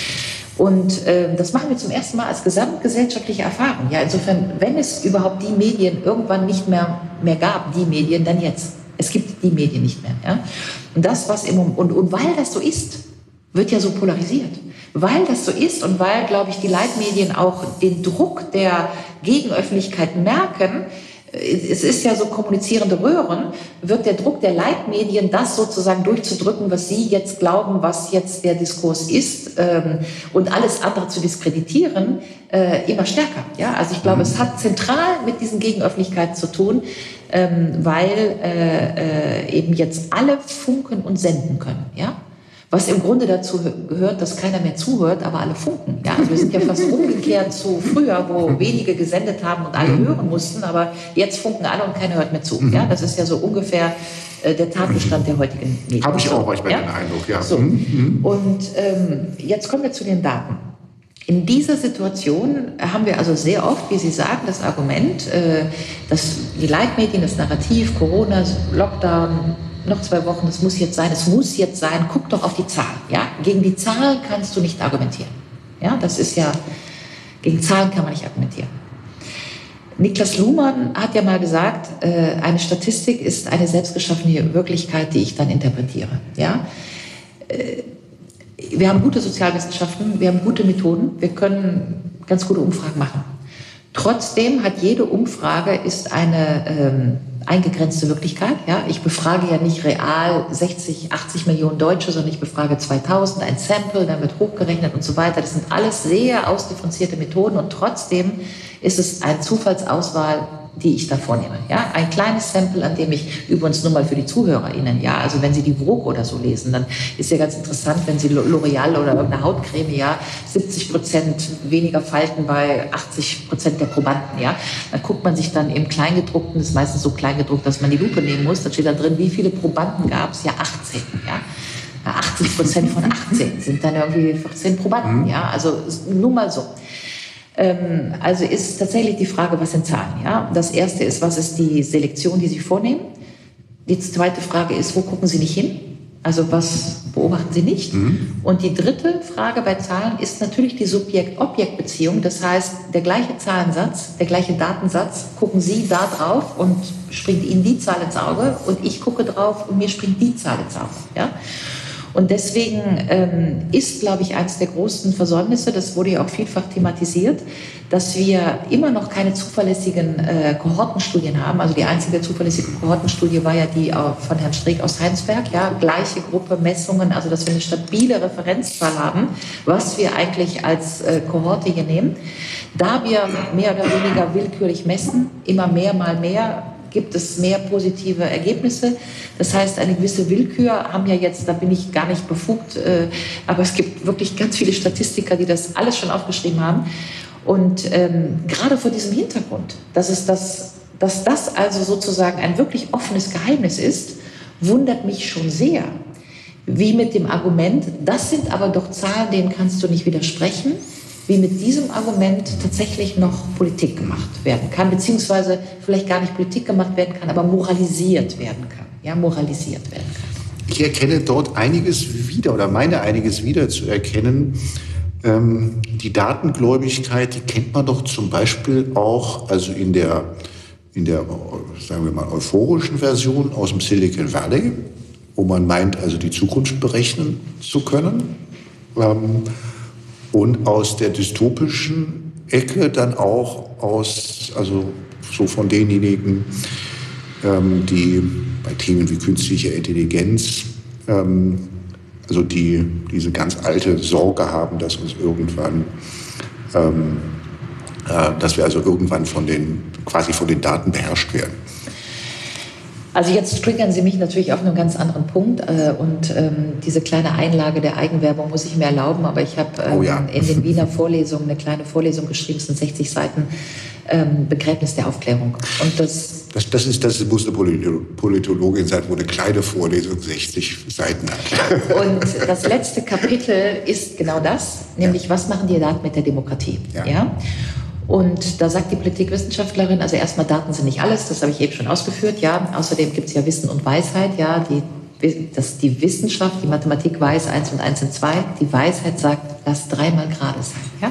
Und äh, das machen wir zum ersten Mal als gesamtgesellschaftliche Erfahrung. Ja, insofern, wenn es überhaupt die Medien irgendwann nicht mehr, mehr gab, die Medien, dann jetzt. Es gibt die Medien nicht mehr. Ja? Und das, was im und, und weil das so ist, wird ja so polarisiert. Weil das so ist und weil, glaube ich, die Leitmedien auch den Druck der Gegenöffentlichkeit merken, es ist ja so kommunizierende Röhren, wird der Druck der Leitmedien, das sozusagen durchzudrücken, was Sie jetzt glauben, was jetzt der Diskurs ist, ähm, und alles andere zu diskreditieren, äh, immer stärker. Ja? Also ich glaube, es hat zentral mit diesen Gegenöffentlichkeiten zu tun, ähm, weil äh, äh, eben jetzt alle funken und senden können. Ja? Was im Grunde dazu gehört, dass keiner mehr zuhört, aber alle funken. Ja, also wir sind ja fast umgekehrt zu früher, wo wenige gesendet haben und alle hören mussten, aber jetzt funken alle und keiner hört mehr zu. Ja, das ist ja so ungefähr äh, der Tatbestand der heutigen Medien. Habe ich auch manchmal ja? den Eindruck, ja. So. Und ähm, jetzt kommen wir zu den Daten. In dieser Situation haben wir also sehr oft, wie Sie sagen, das Argument, äh, dass die Leitmedien, das Narrativ, Corona, Lockdown, noch zwei Wochen, es muss jetzt sein, es muss jetzt sein, guck doch auf die Zahlen. Ja? Gegen die Zahlen kannst du nicht argumentieren. Ja? Das ist ja, gegen Zahlen kann man nicht argumentieren. Niklas Luhmann hat ja mal gesagt, äh, eine Statistik ist eine selbstgeschaffene Wirklichkeit, die ich dann interpretiere. Ja? Äh, wir haben gute Sozialwissenschaften, wir haben gute Methoden, wir können ganz gute Umfragen machen. Trotzdem hat jede Umfrage ist eine ähm, eingegrenzte Wirklichkeit. Ja? Ich befrage ja nicht real sechzig, achtzig Millionen Deutsche, sondern ich befrage zweitausend, ein Sample, dann wird hochgerechnet und so weiter. Das sind alles sehr ausdifferenzierte Methoden und trotzdem ist es eine Zufallsauswahl, die ich da vornehme. Ja? Ein kleines Sample, an dem ich übrigens nur mal für die ZuhörerInnen, ja, also wenn Sie die Vogue oder so lesen, dann ist ja ganz interessant, wenn Sie L'Oreal oder irgendeine Hautcreme, ja, siebzig Prozent weniger Falten bei achtzig Prozent der Probanden, ja, dann guckt man sich dann im Kleingedruckten, das ist meistens so kleingedruckt, dass man die Lupe nehmen muss, dann steht da drin, wie viele Probanden gab es? Ja, achtzehn, ja. achtzig Prozent von achtzehn sind dann irgendwie vierzehn Probanden, ja, also nur mal so. Also ist tatsächlich die Frage, was sind Zahlen? Ja? Das erste ist, was ist die Selektion, die Sie vornehmen? Die zweite Frage ist, wo gucken Sie nicht hin? Also was beobachten Sie nicht? Mhm. Und die dritte Frage bei Zahlen ist natürlich die Subjekt-Objekt-Beziehung. Das heißt, der gleiche Zahlensatz, der gleiche Datensatz, gucken Sie da drauf und springt Ihnen die Zahl ins Auge und ich gucke drauf und mir springt die Zahl ins Auge. Ja? Und deswegen ähm, ist, glaube ich, eines der großen Versäumnisse, das wurde ja auch vielfach thematisiert, dass wir immer noch keine zuverlässigen äh, Kohortenstudien haben. Also die einzige zuverlässige Kohortenstudie war ja die äh, von Herrn Streeck aus Heinsberg. Ja, gleiche Gruppe, Messungen, also dass wir eine stabile Referenzzahl haben, was wir eigentlich als äh, Kohorte hier nehmen. Da wir mehr oder weniger willkürlich messen, immer mehr, mal mehr, gibt es mehr positive Ergebnisse. Das heißt, eine gewisse Willkür haben ja jetzt, da bin ich gar nicht befugt, äh, aber es gibt wirklich ganz viele Statistiker, die das alles schon aufgeschrieben haben. Und ähm, gerade vor diesem Hintergrund, dass, es das, dass das also sozusagen ein wirklich offenes Geheimnis ist, wundert mich schon sehr. Wie mit dem Argument, das sind aber doch Zahlen, denen kannst du nicht widersprechen. wie mit diesem Argument tatsächlich noch Politik gemacht werden kann, beziehungsweise vielleicht gar nicht Politik gemacht werden kann, aber moralisiert werden kann. Ja, moralisiert werden kann. Ich erkenne dort einiges wieder oder meine einiges wieder zu erkennen. Ähm, die Datengläubigkeit, die kennt man doch zum Beispiel auch, also in der, in der, sagen wir mal, euphorischen Version aus dem Silicon Valley, wo man meint, also die Zukunft berechnen zu können. Ähm, und aus der dystopischen Ecke dann auch aus, also so von denjenigen, ähm, die bei Themen wie künstliche Intelligenz, ähm, also die diese ganz alte Sorge haben, dass uns irgendwann, ähm, äh, dass wir also irgendwann von den, quasi von den Daten beherrscht werden. Also jetzt triggern Sie mich natürlich auf einen ganz anderen Punkt äh, und ähm, diese kleine Einlage der Eigenwerbung muss ich mir erlauben, aber ich habe ähm, oh ja. in den Wiener Vorlesungen eine kleine Vorlesung geschrieben, es sind sechzig Seiten, ähm, Begräbnis der Aufklärung. Und das, das, das, ist, das muss eine Politologin sein, wo eine kleine Vorlesung sechzig Seiten hat. Und das letzte Kapitel ist genau das, nämlich ja. was machen die Daten mit der Demokratie? Ja. ja? Und da sagt die Politikwissenschaftlerin, also erstmal, Daten sind nicht alles, das habe ich eben schon ausgeführt, ja. Außerdem gibt es ja Wissen und Weisheit, ja. Die, das, die Wissenschaft, die Mathematik weiß, eins und eins sind zwei. Die Weisheit sagt, lass dreimal gerade sein, ja.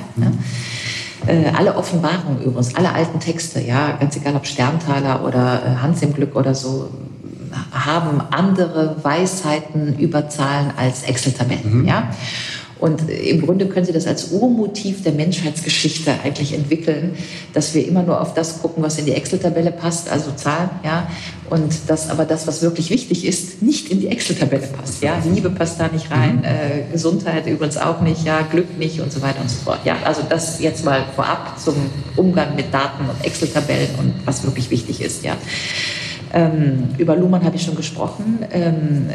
ja. Äh, alle Offenbarungen übrigens, alle alten Texte, ja, ganz egal ob Sterntaler oder äh, Hans im Glück oder so, haben andere Weisheiten über Zahlen als Excel-Tabellen, mhm. ja. Und im Grunde können Sie das als Urmotiv der Menschheitsgeschichte eigentlich entwickeln, dass wir immer nur auf das gucken, was in die Excel-Tabelle passt, also Zahlen, ja, und dass aber das, was wirklich wichtig ist, nicht in die Excel-Tabelle passt, ja. Liebe passt da nicht rein, äh, Gesundheit übrigens auch nicht, ja, Glück nicht und so weiter und so fort, ja. Also das jetzt mal vorab zum Umgang mit Daten und Excel-Tabellen und was wirklich wichtig ist, ja. Ähm, über Luhmann habe ich schon gesprochen. Ähm,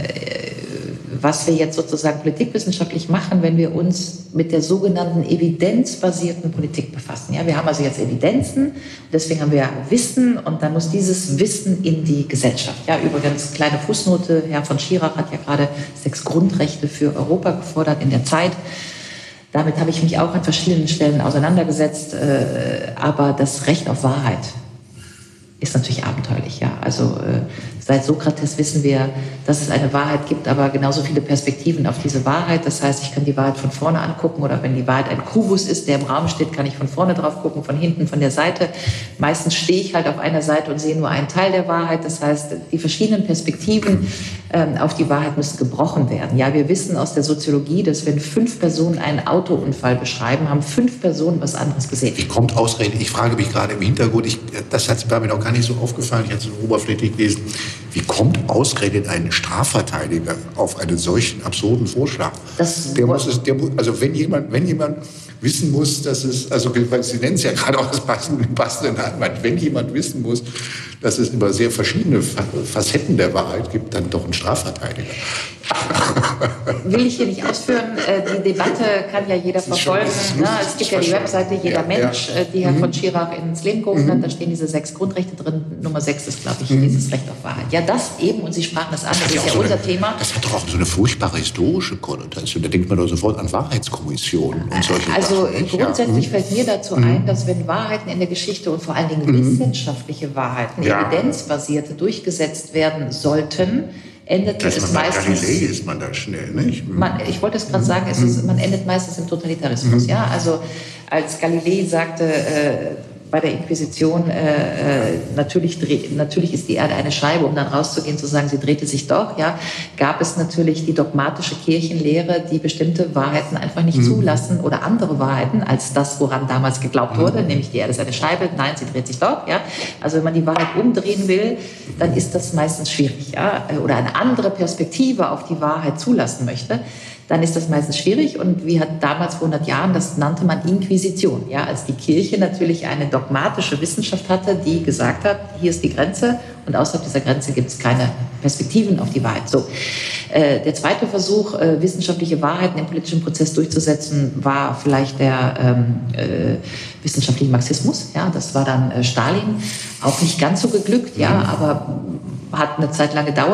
was wir jetzt sozusagen politikwissenschaftlich machen, wenn wir uns mit der sogenannten evidenzbasierten Politik befassen. Ja, wir haben also jetzt Evidenzen, deswegen haben wir Wissen und dann muss dieses Wissen in die Gesellschaft. Ja, übrigens, kleine Fußnote, Herr von Schirach hat ja gerade sechs Grundrechte für Europa gefordert in der Zeit. Damit habe ich mich auch an verschiedenen Stellen auseinandergesetzt, äh, aber das Recht auf Wahrheit ist natürlich abenteuerlich, ja. Also äh, seit Sokrates wissen wir, dass es eine Wahrheit gibt, aber genauso viele Perspektiven auf diese Wahrheit. Das heißt, ich kann die Wahrheit von vorne angucken oder wenn die Wahrheit ein Kubus ist, der im Raum steht, kann ich von vorne drauf gucken, von hinten, von der Seite. Meistens stehe ich halt auf einer Seite und sehe nur einen Teil der Wahrheit. Das heißt, die verschiedenen Perspektiven ähm, auf die Wahrheit müssen gebrochen werden. Ja, wir wissen aus der Soziologie, dass wenn fünf Personen einen Autounfall beschreiben, haben fünf Personen was anderes gesehen. Wie kommt ausgerechnet, ich frage mich gerade im Hintergrund, ich, das hat mir noch gar nicht so aufgefallen, ich hatte es so oberflächlich gelesen, wie kommt ausgerechnet ein Strafverteidiger auf einen solchen absurden Vorschlag? Das der muss es, der muss, also wenn jemand, wenn jemand wissen muss, dass es, also Sie nennen es ja gerade auch das passende, passende Anwalt, wenn jemand wissen muss, dass es immer sehr verschiedene Facetten der Wahrheit gibt, dann doch ein Strafverteidiger. Will ich hier nicht ausführen. Die Debatte kann ja jeder verfolgen. Schon, es gibt ja die Webseite Jeder ja, Mensch, ja. die Herr mhm. von Schirach ins Leben gerufen mhm. hat. Da stehen diese sechs Grundrechte drin. Nummer sechs ist, glaube ich, mhm. dieses Recht auf Wahrheit. Ja, das eben, und Sie sprachen das an, das, das ist ja so unser eine, Thema. Das hat doch auch so eine furchtbare historische Konnotation. Da denkt man doch sofort an Wahrheitskommissionen und solche Also Sachen. Grundsätzlich ja. fällt mir dazu mhm. ein, dass wenn Wahrheiten in der Geschichte und vor allen Dingen mhm. wissenschaftliche Wahrheiten, ja. evidenzbasierte, durchgesetzt werden sollten, endete das es man meistens... Galilei ist man da schnell, nicht? Man, ich wollte es gerade sagen, es ist, man endet meistens im Totalitarismus. Mhm. Ja? Also als Galilei sagte, äh, bei der Inquisition, äh, natürlich, natürlich ist die Erde eine Scheibe, um dann rauszugehen, zu sagen, sie drehte sich doch, ja, gab es natürlich die dogmatische Kirchenlehre, die bestimmte Wahrheiten einfach nicht mhm. zulassen oder andere Wahrheiten als das, woran damals geglaubt mhm. wurde, nämlich die Erde ist eine Scheibe, nein, sie dreht sich doch, ja. Also wenn man die Wahrheit umdrehen will, dann ist das meistens schwierig, ja, oder eine andere Perspektive auf die Wahrheit zulassen möchte, dann ist das meistens schwierig. Und wie hat damals vor hundert Jahren, das nannte man Inquisition, ja, als die Kirche natürlich eine dogmatische Wissenschaft hatte, die gesagt hat, hier ist die Grenze und außerhalb dieser Grenze gibt es keine Perspektiven auf die Wahrheit. So, äh, der zweite Versuch, äh, wissenschaftliche Wahrheiten im politischen Prozess durchzusetzen, war vielleicht der ähm, äh, wissenschaftliche Marxismus. Ja, das war dann äh, Stalin, auch nicht ganz so geglückt, ja, aber hat eine Zeit lang gedauert.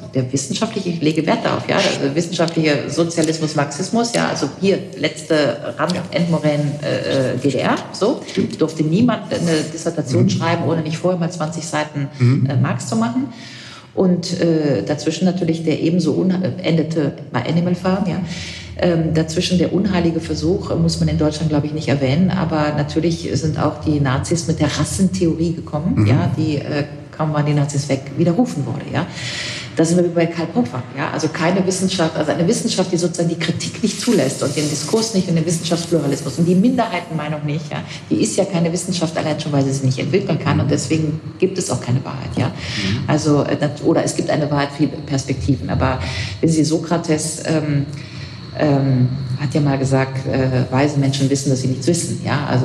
der wissenschaftliche, ich lege Wert darauf, ja, also wissenschaftlicher Sozialismus, Marxismus, ja, also hier letzte Rand, ja. Endmoränen äh, D D R, so, Stimmt. durfte niemand eine Dissertation mhm. schreiben, ohne nicht vorher mal zwanzig Seiten mhm. äh, Marx zu machen. Und äh, dazwischen natürlich der ebenso un- endete bei Animal Farm, ja. Ähm, dazwischen der unheilige Versuch, muss man in Deutschland, glaube ich, nicht erwähnen, aber natürlich sind auch die Nazis mit der Rassentheorie gekommen, mhm. ja, die äh, kaum waren die Nazis weg, widerrufen wurde, ja. Da sind wir wie bei Karl Popper, ja, also keine Wissenschaft, also eine Wissenschaft, die sozusagen die Kritik nicht zulässt und den Diskurs nicht und den Wissenschaftspluralismus und die Minderheitenmeinung nicht, ja, die ist ja keine Wissenschaft allein schon, weil sie sich nicht entwickeln kann und deswegen gibt es auch keine Wahrheit, ja. Also, oder es gibt eine Wahrheit, viele Perspektiven, aber wenn Sie Sokrates ähm, ähm, hat ja mal gesagt, äh, weise Menschen wissen, dass sie nichts wissen, ja, also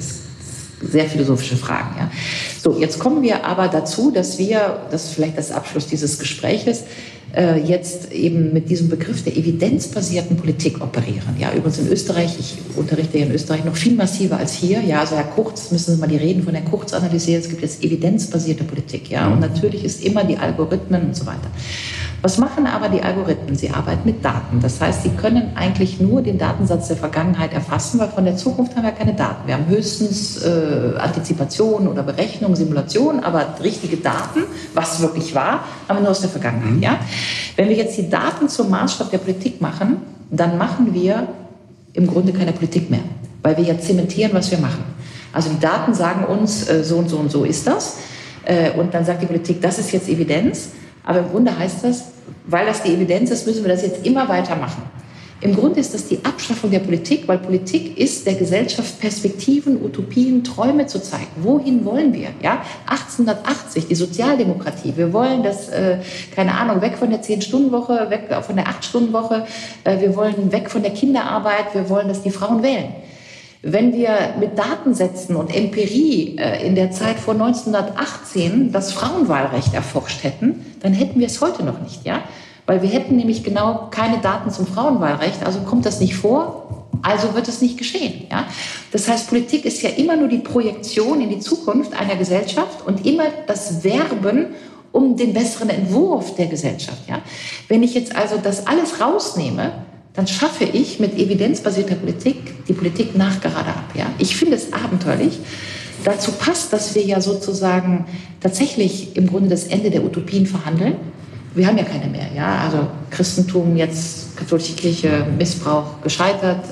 sehr philosophische Fragen, ja. So, jetzt kommen wir aber dazu, dass wir, das ist vielleicht das Abschluss dieses Gespräches, äh, jetzt eben mit diesem Begriff der evidenzbasierten Politik operieren. Ja, übrigens in Österreich, ich unterrichte ja in Österreich noch viel massiver als hier. Ja, also Herr Kurz, müssen Sie mal die Reden von Herrn Kurz analysieren. Es gibt jetzt evidenzbasierte Politik, ja, und natürlich ist immer die Algorithmen und so weiter. Was machen aber die Algorithmen? Sie arbeiten mit Daten. Das heißt, sie können eigentlich nur den Datensatz der Vergangenheit erfassen, weil von der Zukunft haben wir keine Daten. Wir haben höchstens äh, Antizipation oder Berechnung, Simulation, aber richtige Daten, was wirklich war, haben wir nur aus der Vergangenheit. Ja? Wenn wir jetzt die Daten zum Maßstab der Politik machen, dann machen wir im Grunde keine Politik mehr, weil wir ja zementieren, was wir machen. Also die Daten sagen uns, äh, so und so und so ist das. Äh, und dann sagt die Politik, das ist jetzt Evidenz. Aber im Grunde heißt das, weil das die Evidenz ist, müssen wir das jetzt immer weitermachen. Im Grunde ist das die Abschaffung der Politik, weil Politik ist, der Gesellschaft Perspektiven, Utopien, Träume zu zeigen. Wohin wollen wir? Ja? achtzehnhundertachtzig, die Sozialdemokratie. Wir wollen das, äh, keine Ahnung, weg von der zehn-Stunden-Woche, weg von der acht-Stunden-Woche. Äh, wir wollen weg von der Kinderarbeit. Wir wollen, dass die Frauen wählen. Wenn wir mit Datensätzen und Empirie äh, in der Zeit vor neunzehnhundertachtzehn das Frauenwahlrecht erforscht hätten, dann hätten wir es heute noch nicht, ja? Weil wir hätten nämlich genau keine Daten zum Frauenwahlrecht, also kommt das nicht vor, also wird es nicht geschehen, ja? Das heißt, Politik ist ja immer nur die Projektion in die Zukunft einer Gesellschaft und immer das Werben um den besseren Entwurf der Gesellschaft, ja? Wenn ich jetzt also das alles rausnehme, dann schaffe ich mit evidenzbasierter Politik die Politik nachgerade ab. Ja? Ich finde es abenteuerlich. Dazu passt, dass wir ja sozusagen tatsächlich im Grunde das Ende der Utopien verhandeln. Wir haben ja keine mehr. Ja? Also Christentum, jetzt katholische Kirche, Missbrauch gescheitert,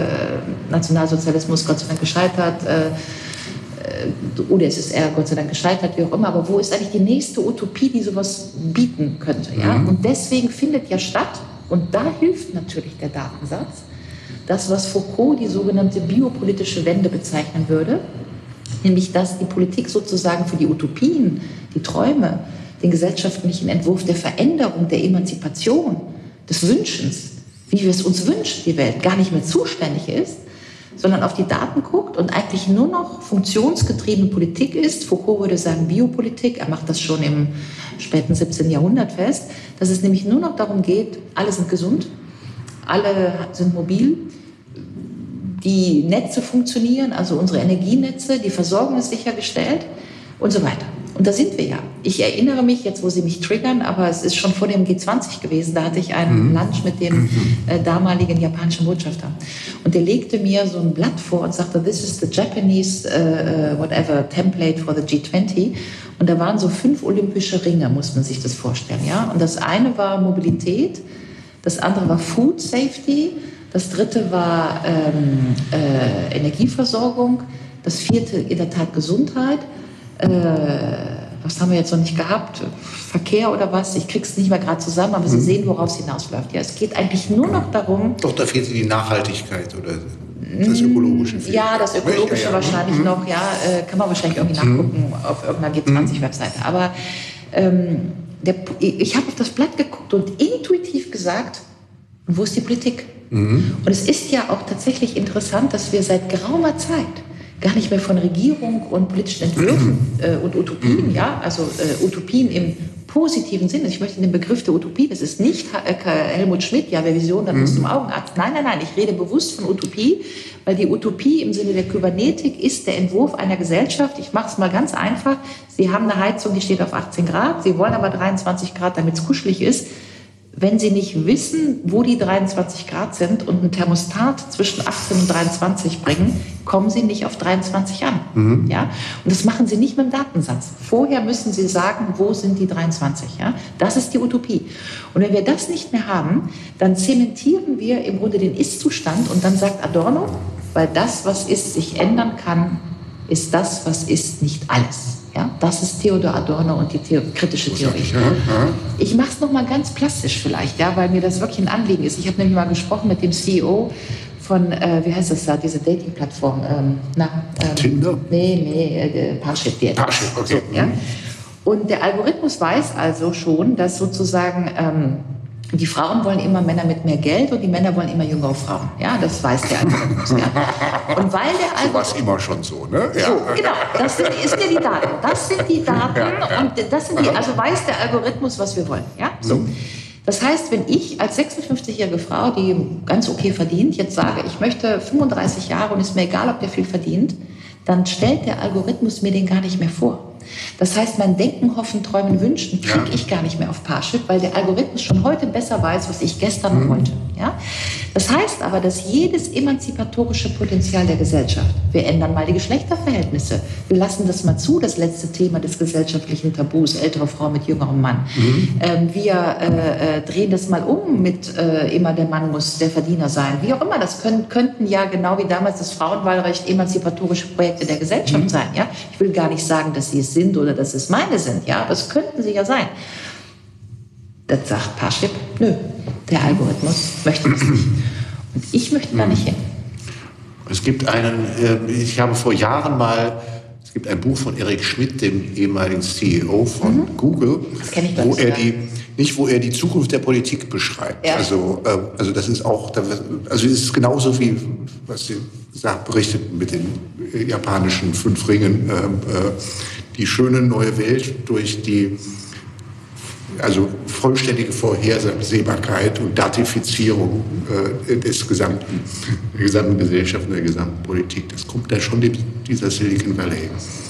äh, Nationalsozialismus Gott sei Dank gescheitert, äh, U d S S R Gott sei Dank gescheitert, wie auch immer. Aber wo ist eigentlich die nächste Utopie, die sowas bieten könnte? Ja? Mhm. Und deswegen findet ja statt, und da hilft natürlich der Datensatz, das, was Foucault die sogenannte biopolitische Wende bezeichnen würde, nämlich dass die Politik sozusagen für die Utopien, die Träume, den gesellschaftlichen Entwurf der Veränderung, der Emanzipation, des Wünschens, wie wir es uns wünschen, die Welt, gar nicht mehr zuständig ist, sondern auf die Daten guckt und eigentlich nur noch funktionsgetriebene Politik ist. Foucault würde sagen Biopolitik, er macht das schon im späten siebzehnten Jahrhundert fest, dass es nämlich nur noch darum geht, alle sind gesund, alle sind mobil, die Netze funktionieren, also unsere Energienetze, die Versorgung ist sichergestellt und so weiter. Und da sind wir ja. Ich erinnere mich, jetzt wo Sie mich triggern, aber es ist schon vor dem G zwanzig gewesen, da hatte ich einen mhm. Lunch mit dem äh, damaligen japanischen Botschafter. Und der legte mir so ein Blatt vor und sagte, this is the Japanese, uh, whatever, template for the G zwanzig. Und da waren so fünf olympische Ringe, muss man sich das vorstellen. Ja? Und das eine war Mobilität, das andere war Food Safety, das dritte war ähm, äh, Energieversorgung, das vierte in der Tat Gesundheit. Äh, was haben wir jetzt noch nicht gehabt? Verkehr oder was? Ich krieg's nicht mehr gerade zusammen, aber Sie sehen, worauf es hinausläuft. Ja, es geht eigentlich nur noch darum... Doch, da fehlt die Nachhaltigkeit oder das Ökologische. Ja, das Ökologische ja, ja. wahrscheinlich mhm. noch. Ja, äh, kann man wahrscheinlich irgendwie mhm. nachgucken auf irgendeiner G zwanzig-Webseite. Aber ähm, der, ich habe auf das Blatt geguckt und intuitiv gesagt, wo ist die Politik? Mhm. Und es ist ja auch tatsächlich interessant, dass wir seit geraumer Zeit gar nicht mehr von Regierung und politischen Entwürfen äh, und Utopien, ja, also äh, Utopien im positiven Sinne. Ich möchte den Begriff der Utopie, das ist nicht Helmut Schmidt, ja, wer Vision, dann muss zum Augenarzt. Nein, nein, nein, ich rede bewusst von Utopie, weil die Utopie im Sinne der Kybernetik ist der Entwurf einer Gesellschaft. Ich mache es mal ganz einfach. Sie haben eine Heizung, die steht auf achtzehn Grad, Sie wollen aber dreiundzwanzig Grad, damit es kuschelig ist. Wenn Sie nicht wissen, wo die dreiundzwanzig Grad sind und ein Thermostat zwischen achtzehn und dreiundzwanzig bringen, kommen Sie nicht auf dreiundzwanzig an. Mhm. Ja? Und das machen Sie nicht mit dem Datensatz. Vorher müssen Sie sagen, wo sind die dreiundzwanzig. Ja? Das ist die Utopie. Und wenn wir das nicht mehr haben, dann zementieren wir im Grunde den Ist-Zustand und dann sagt Adorno, weil das, was ist, sich ändern kann, ist das, was ist, nicht alles. Ja, das ist Theodor Adorno und die Theo- kritische Theorie. Ich mache es nochmal ganz plastisch vielleicht, ja, weil mir das wirklich ein Anliegen ist. Ich habe nämlich mal gesprochen mit dem C E O von, äh, wie heißt das da, diese Dating-Plattform? Ähm, na, ähm, Tinder? Nee, nee, äh, Parship. Die Parship, okay. So, ja? Und der Algorithmus weiß also schon, dass sozusagen ähm, die Frauen wollen immer Männer mit mehr Geld und die Männer wollen immer jüngere Frauen. Ja, das weiß der Algorithmus. Ja. Und weil der Algorithmus... So war es immer schon so, ne? Ja. So, genau, das sind, ist ja die Daten. Das sind die Daten und das sind die, also weiß der Algorithmus, was wir wollen. Ja? So. Das heißt, wenn ich als sechsundfünfzigjährige Frau, die ganz okay verdient, jetzt sage, ich möchte fünfunddreißig Jahre und ist mir egal, ob der viel verdient, dann stellt der Algorithmus mir den gar nicht mehr vor. Das heißt, mein Denken, Hoffen, Träumen, Wünschen kriege ja. ich gar nicht mehr auf Parship, weil der Algorithmus schon heute besser weiß, was ich gestern mhm. wollte. Ja? Das heißt aber, dass jedes emanzipatorische Potenzial der Gesellschaft, wir ändern mal die Geschlechterverhältnisse, wir lassen das mal zu, das letzte Thema des gesellschaftlichen Tabus, ältere Frau mit jüngerem Mann. Mhm. Ähm, wir äh, äh, drehen das mal um mit äh, immer der Mann muss der Verdiener sein, wie auch immer. Das können, könnten ja genau wie damals das Frauenwahlrecht emanzipatorische Projekte der Gesellschaft mhm. sein. Ja? Ich will gar nicht sagen, dass sie es sind oder dass es meine sind, ja, aber es könnten sie ja sein. Das sagt Parship, nö, der Algorithmus möchte das nicht. Und ich möchte da nicht hin. Es gibt einen, ich habe vor Jahren mal, es gibt ein Buch von Eric Schmidt, dem ehemaligen C E O von mhm. Google, das kenn ich wo er sogar. die, nicht wo er die Zukunft der Politik beschreibt. Ja. Also, also das ist auch, also es ist genauso wie, was Sie sagt, berichtet mit den japanischen fünf Ringen, die schöne neue Welt durch die also vollständige Vorhersehbarkeit und Datifizierung äh, des gesamten, der gesamten Gesellschaft und der gesamten Politik. Das kommt da schon dieser Silicon Valley.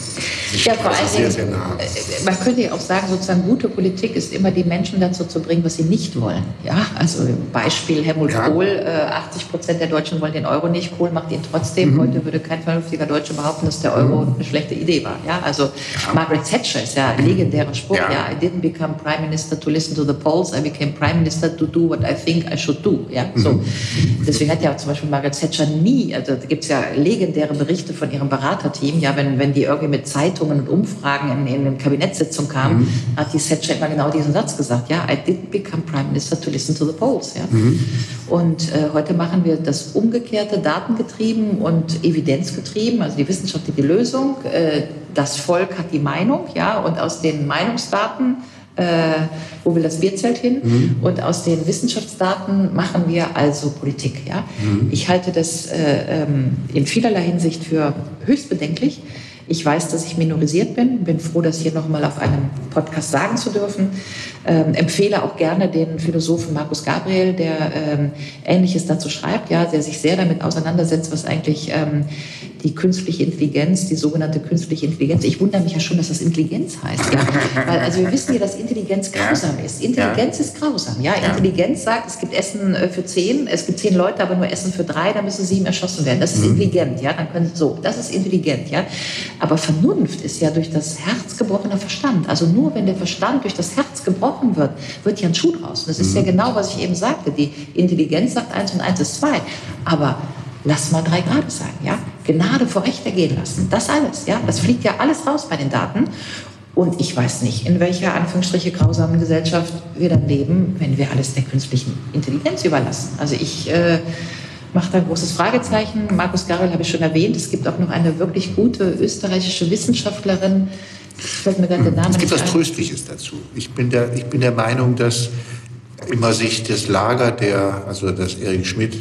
Ja, vor allem, sehr, sehr nah. Man könnte ja auch sagen, sozusagen gute Politik ist immer die Menschen dazu zu bringen, was sie nicht wollen. Ja, also Beispiel Helmut ja. Kohl, äh, achtzig Prozent der Deutschen wollen den Euro nicht, Kohl macht ihn trotzdem. Mhm. Heute würde kein vernünftiger Deutscher behaupten, dass der Euro mhm. eine schlechte Idee war. Ja, also ja. Margaret Thatcher ist ja ein legendärer Spruch. Ja. ja, I didn't become Prime Minister to listen to the polls, I became Prime Minister to do what I think I should do. Ja, so. Mhm. Deswegen hat ja auch zum Beispiel Margaret Thatcher nie, also da gibt es ja legendäre Berichte von ihrem Beraterteam, ja, wenn, wenn die irgendwie mit Zeitungen und Umfragen in, in eine Kabinettssitzung kamen, mhm. hat die Thatcher immer genau diesen Satz gesagt, ja, I didn't become Prime Minister to listen to the polls. Ja. Mhm. Und äh, heute machen wir das Umgekehrte, datengetrieben und evidenzgetrieben, also die Wissenschaft hat die Lösung, äh, das Volk hat die Meinung, ja, und aus den Meinungsdaten Äh, wo will das Bierzelt hin? Mhm. Und aus den Wissenschaftsdaten machen wir also Politik. Ja? Mhm. Ich halte das äh, ähm, in vielerlei Hinsicht für höchst bedenklich. Ich weiß, dass ich minorisiert bin, bin froh, das hier nochmal auf einem Podcast sagen zu dürfen. Ähm, empfehle auch gerne den Philosophen Markus Gabriel, der ähm, Ähnliches dazu schreibt, ja, der sich sehr damit auseinandersetzt, was eigentlich ähm, die künstliche Intelligenz, die sogenannte künstliche Intelligenz, ich wundere mich ja schon, dass das Intelligenz heißt. Ja? Weil, also wir wissen ja, dass Intelligenz grausam ist. Intelligenz ja. ist grausam. Ja? ja? Intelligenz sagt, es gibt Essen für zehn, es gibt zehn Leute, aber nur Essen für drei, dann müssen sieben erschossen werden. Das ist mhm. intelligent. Ja? Dann können, so, das ist intelligent. Ja? Aber Vernunft ist ja durch das Herz gebrochener Verstand. Also nur wenn der Verstand durch das Herz gebrochen wird, wird ja ein Schuh draus. Und das ist mhm. ja genau, was ich eben sagte. Die Intelligenz sagt eins und eins ist zwei. Aber lass mal drei Grad sein, ja? Gnade vor Recht ergehen lassen. Das alles, ja? Das fliegt ja alles raus bei den Daten. Und ich weiß nicht, in welcher, Anführungsstriche, grausamen Gesellschaft wir dann leben, wenn wir alles der künstlichen Intelligenz überlassen. Also ich äh, mache da ein großes Fragezeichen. Markus Gabriel habe ich schon erwähnt. Es gibt auch noch eine wirklich gute österreichische Wissenschaftlerin. Fällt mir gerade der Name Es gibt was ein. Tröstliches dazu. Ich bin der, ich bin der Meinung, dass immer sich das Lager der, also das Eric Schmidt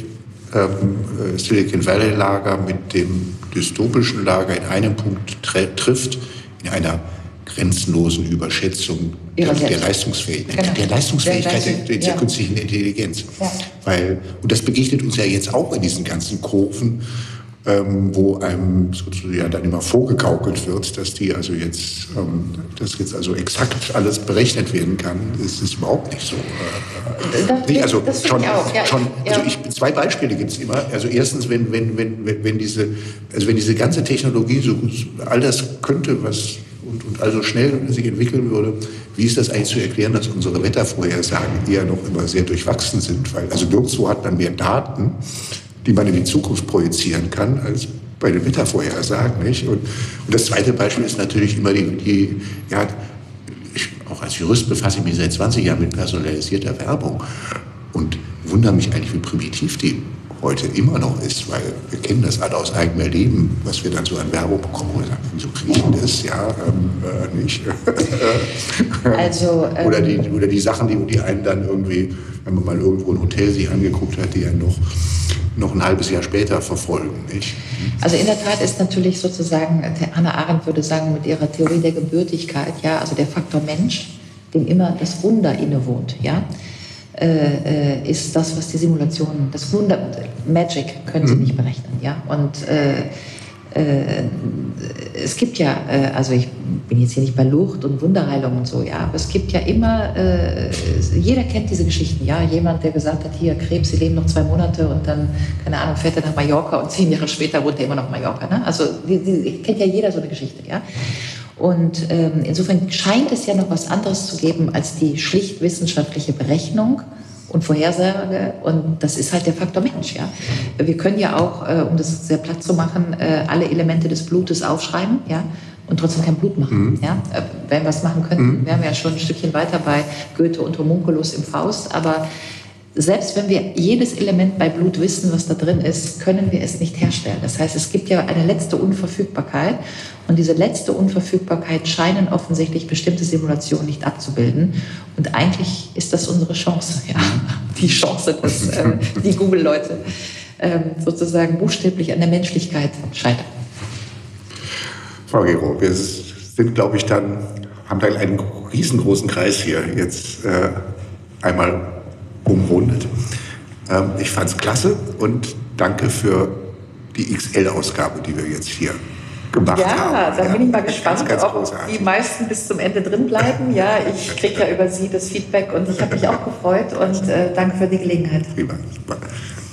ähm, Silicon Valley Lager mit dem dystopischen Lager in einem Punkt tre- trifft, in einer grenzenlosen Überschätzung der, der Leistungsfähigkeit, genau. der Leistungsfähigkeit der, der, der ja. künstlichen Intelligenz. Ja. Weil, und das begegnet uns ja jetzt auch in diesen ganzen Kurven, ähm, wo einem sozusagen ja dann immer vorgegaukelt wird, dass die also jetzt, ähm, dass jetzt also exakt alles berechnet werden kann. Das ist überhaupt nicht so. Äh, nicht, also das schon, auch, ja. schon also ich, zwei Beispiele gibt es immer. Also erstens, wenn, wenn, wenn, wenn, wenn diese, also wenn diese ganze Technologie so all das könnte, was und, und also schnell sich entwickeln würde, wie ist das eigentlich zu erklären, dass unsere Wettervorhersagen eher noch immer sehr durchwachsen sind? Weil also nirgendwo hat man mehr Daten, die man in die Zukunft projizieren kann, als bei den Wettervorhersagen, nicht? Und, und das zweite Beispiel ist natürlich immer die, die ja, ich, auch als Jurist befasse ich mich seit zwanzig Jahren mit personalisierter Werbung und wundere mich eigentlich, wie primitiv die heute immer noch ist, weil wir kennen das alle aus eigenem Erleben, was wir dann so an Werbung bekommen und sagen, wieso kriege ich denn das? Ja, ähm, äh, nicht. Also, ähm, oder, die, oder die Sachen, die, die einen dann irgendwie, wenn man mal irgendwo ein Hotel sich angeguckt hat, die einen noch noch ein halbes Jahr später verfolgen, nicht? Also in der Tat ist natürlich sozusagen, Hannah Arendt würde sagen, mit ihrer Theorie der Gebürtigkeit, ja, also der Faktor Mensch, dem immer das Wunder innewohnt, ja, äh, ist das, was die Simulationen, das Wunder, Magic können sie mhm. nicht berechnen, ja, und äh, äh, es gibt ja, äh, also ich bin jetzt hier nicht bei Lucht und Wunderheilung und so, ja, aber es gibt ja immer, äh, jeder kennt diese Geschichten, ja, jemand, der gesagt hat, hier Krebs, sie leben noch zwei Monate und dann, keine Ahnung, fährt er nach Mallorca und zehn Jahre später wohnt er immer noch in Mallorca, ne? Also die, die, kennt ja jeder so eine Geschichte, ja. Und ähm, insofern scheint es ja noch was anderes zu geben als die schlicht wissenschaftliche Berechnung und Vorhersage, und das ist halt der Faktor Mensch, ja. Wir können ja auch, äh, um das sehr platt zu machen, äh, alle Elemente des Blutes aufschreiben, ja, und trotzdem kein Blut machen, mhm. ja. Äh, wenn wir es machen könnten, mhm. wären wir ja schon ein Stückchen weiter bei Goethe und Homunculus im Faust, aber selbst wenn wir jedes Element bei Blut wissen, was da drin ist, können wir es nicht herstellen. Das heißt, es gibt ja eine letzte Unverfügbarkeit, und diese letzte Unverfügbarkeit scheinen offensichtlich bestimmte Simulationen nicht abzubilden. Und eigentlich ist das unsere Chance, ja, die Chance, dass äh, die Google-Leute äh, sozusagen buchstäblich an der Menschlichkeit scheitern. Frau Gero, wir sind, glaube ich, dann, haben dann einen riesengroßen Kreis hier jetzt äh, einmal umrundet. Ähm, ich fand es klasse und danke für die X L-Ausgabe, die wir jetzt hier gemacht ja, haben. Da ja, da bin ich mal gespannt, ganz, ganz ob großartig. Die meisten bis zum Ende drin bleiben. Ja, ich kriege ja über Sie das Feedback und ich habe mich auch gefreut und äh, danke für die Gelegenheit. Prima, super.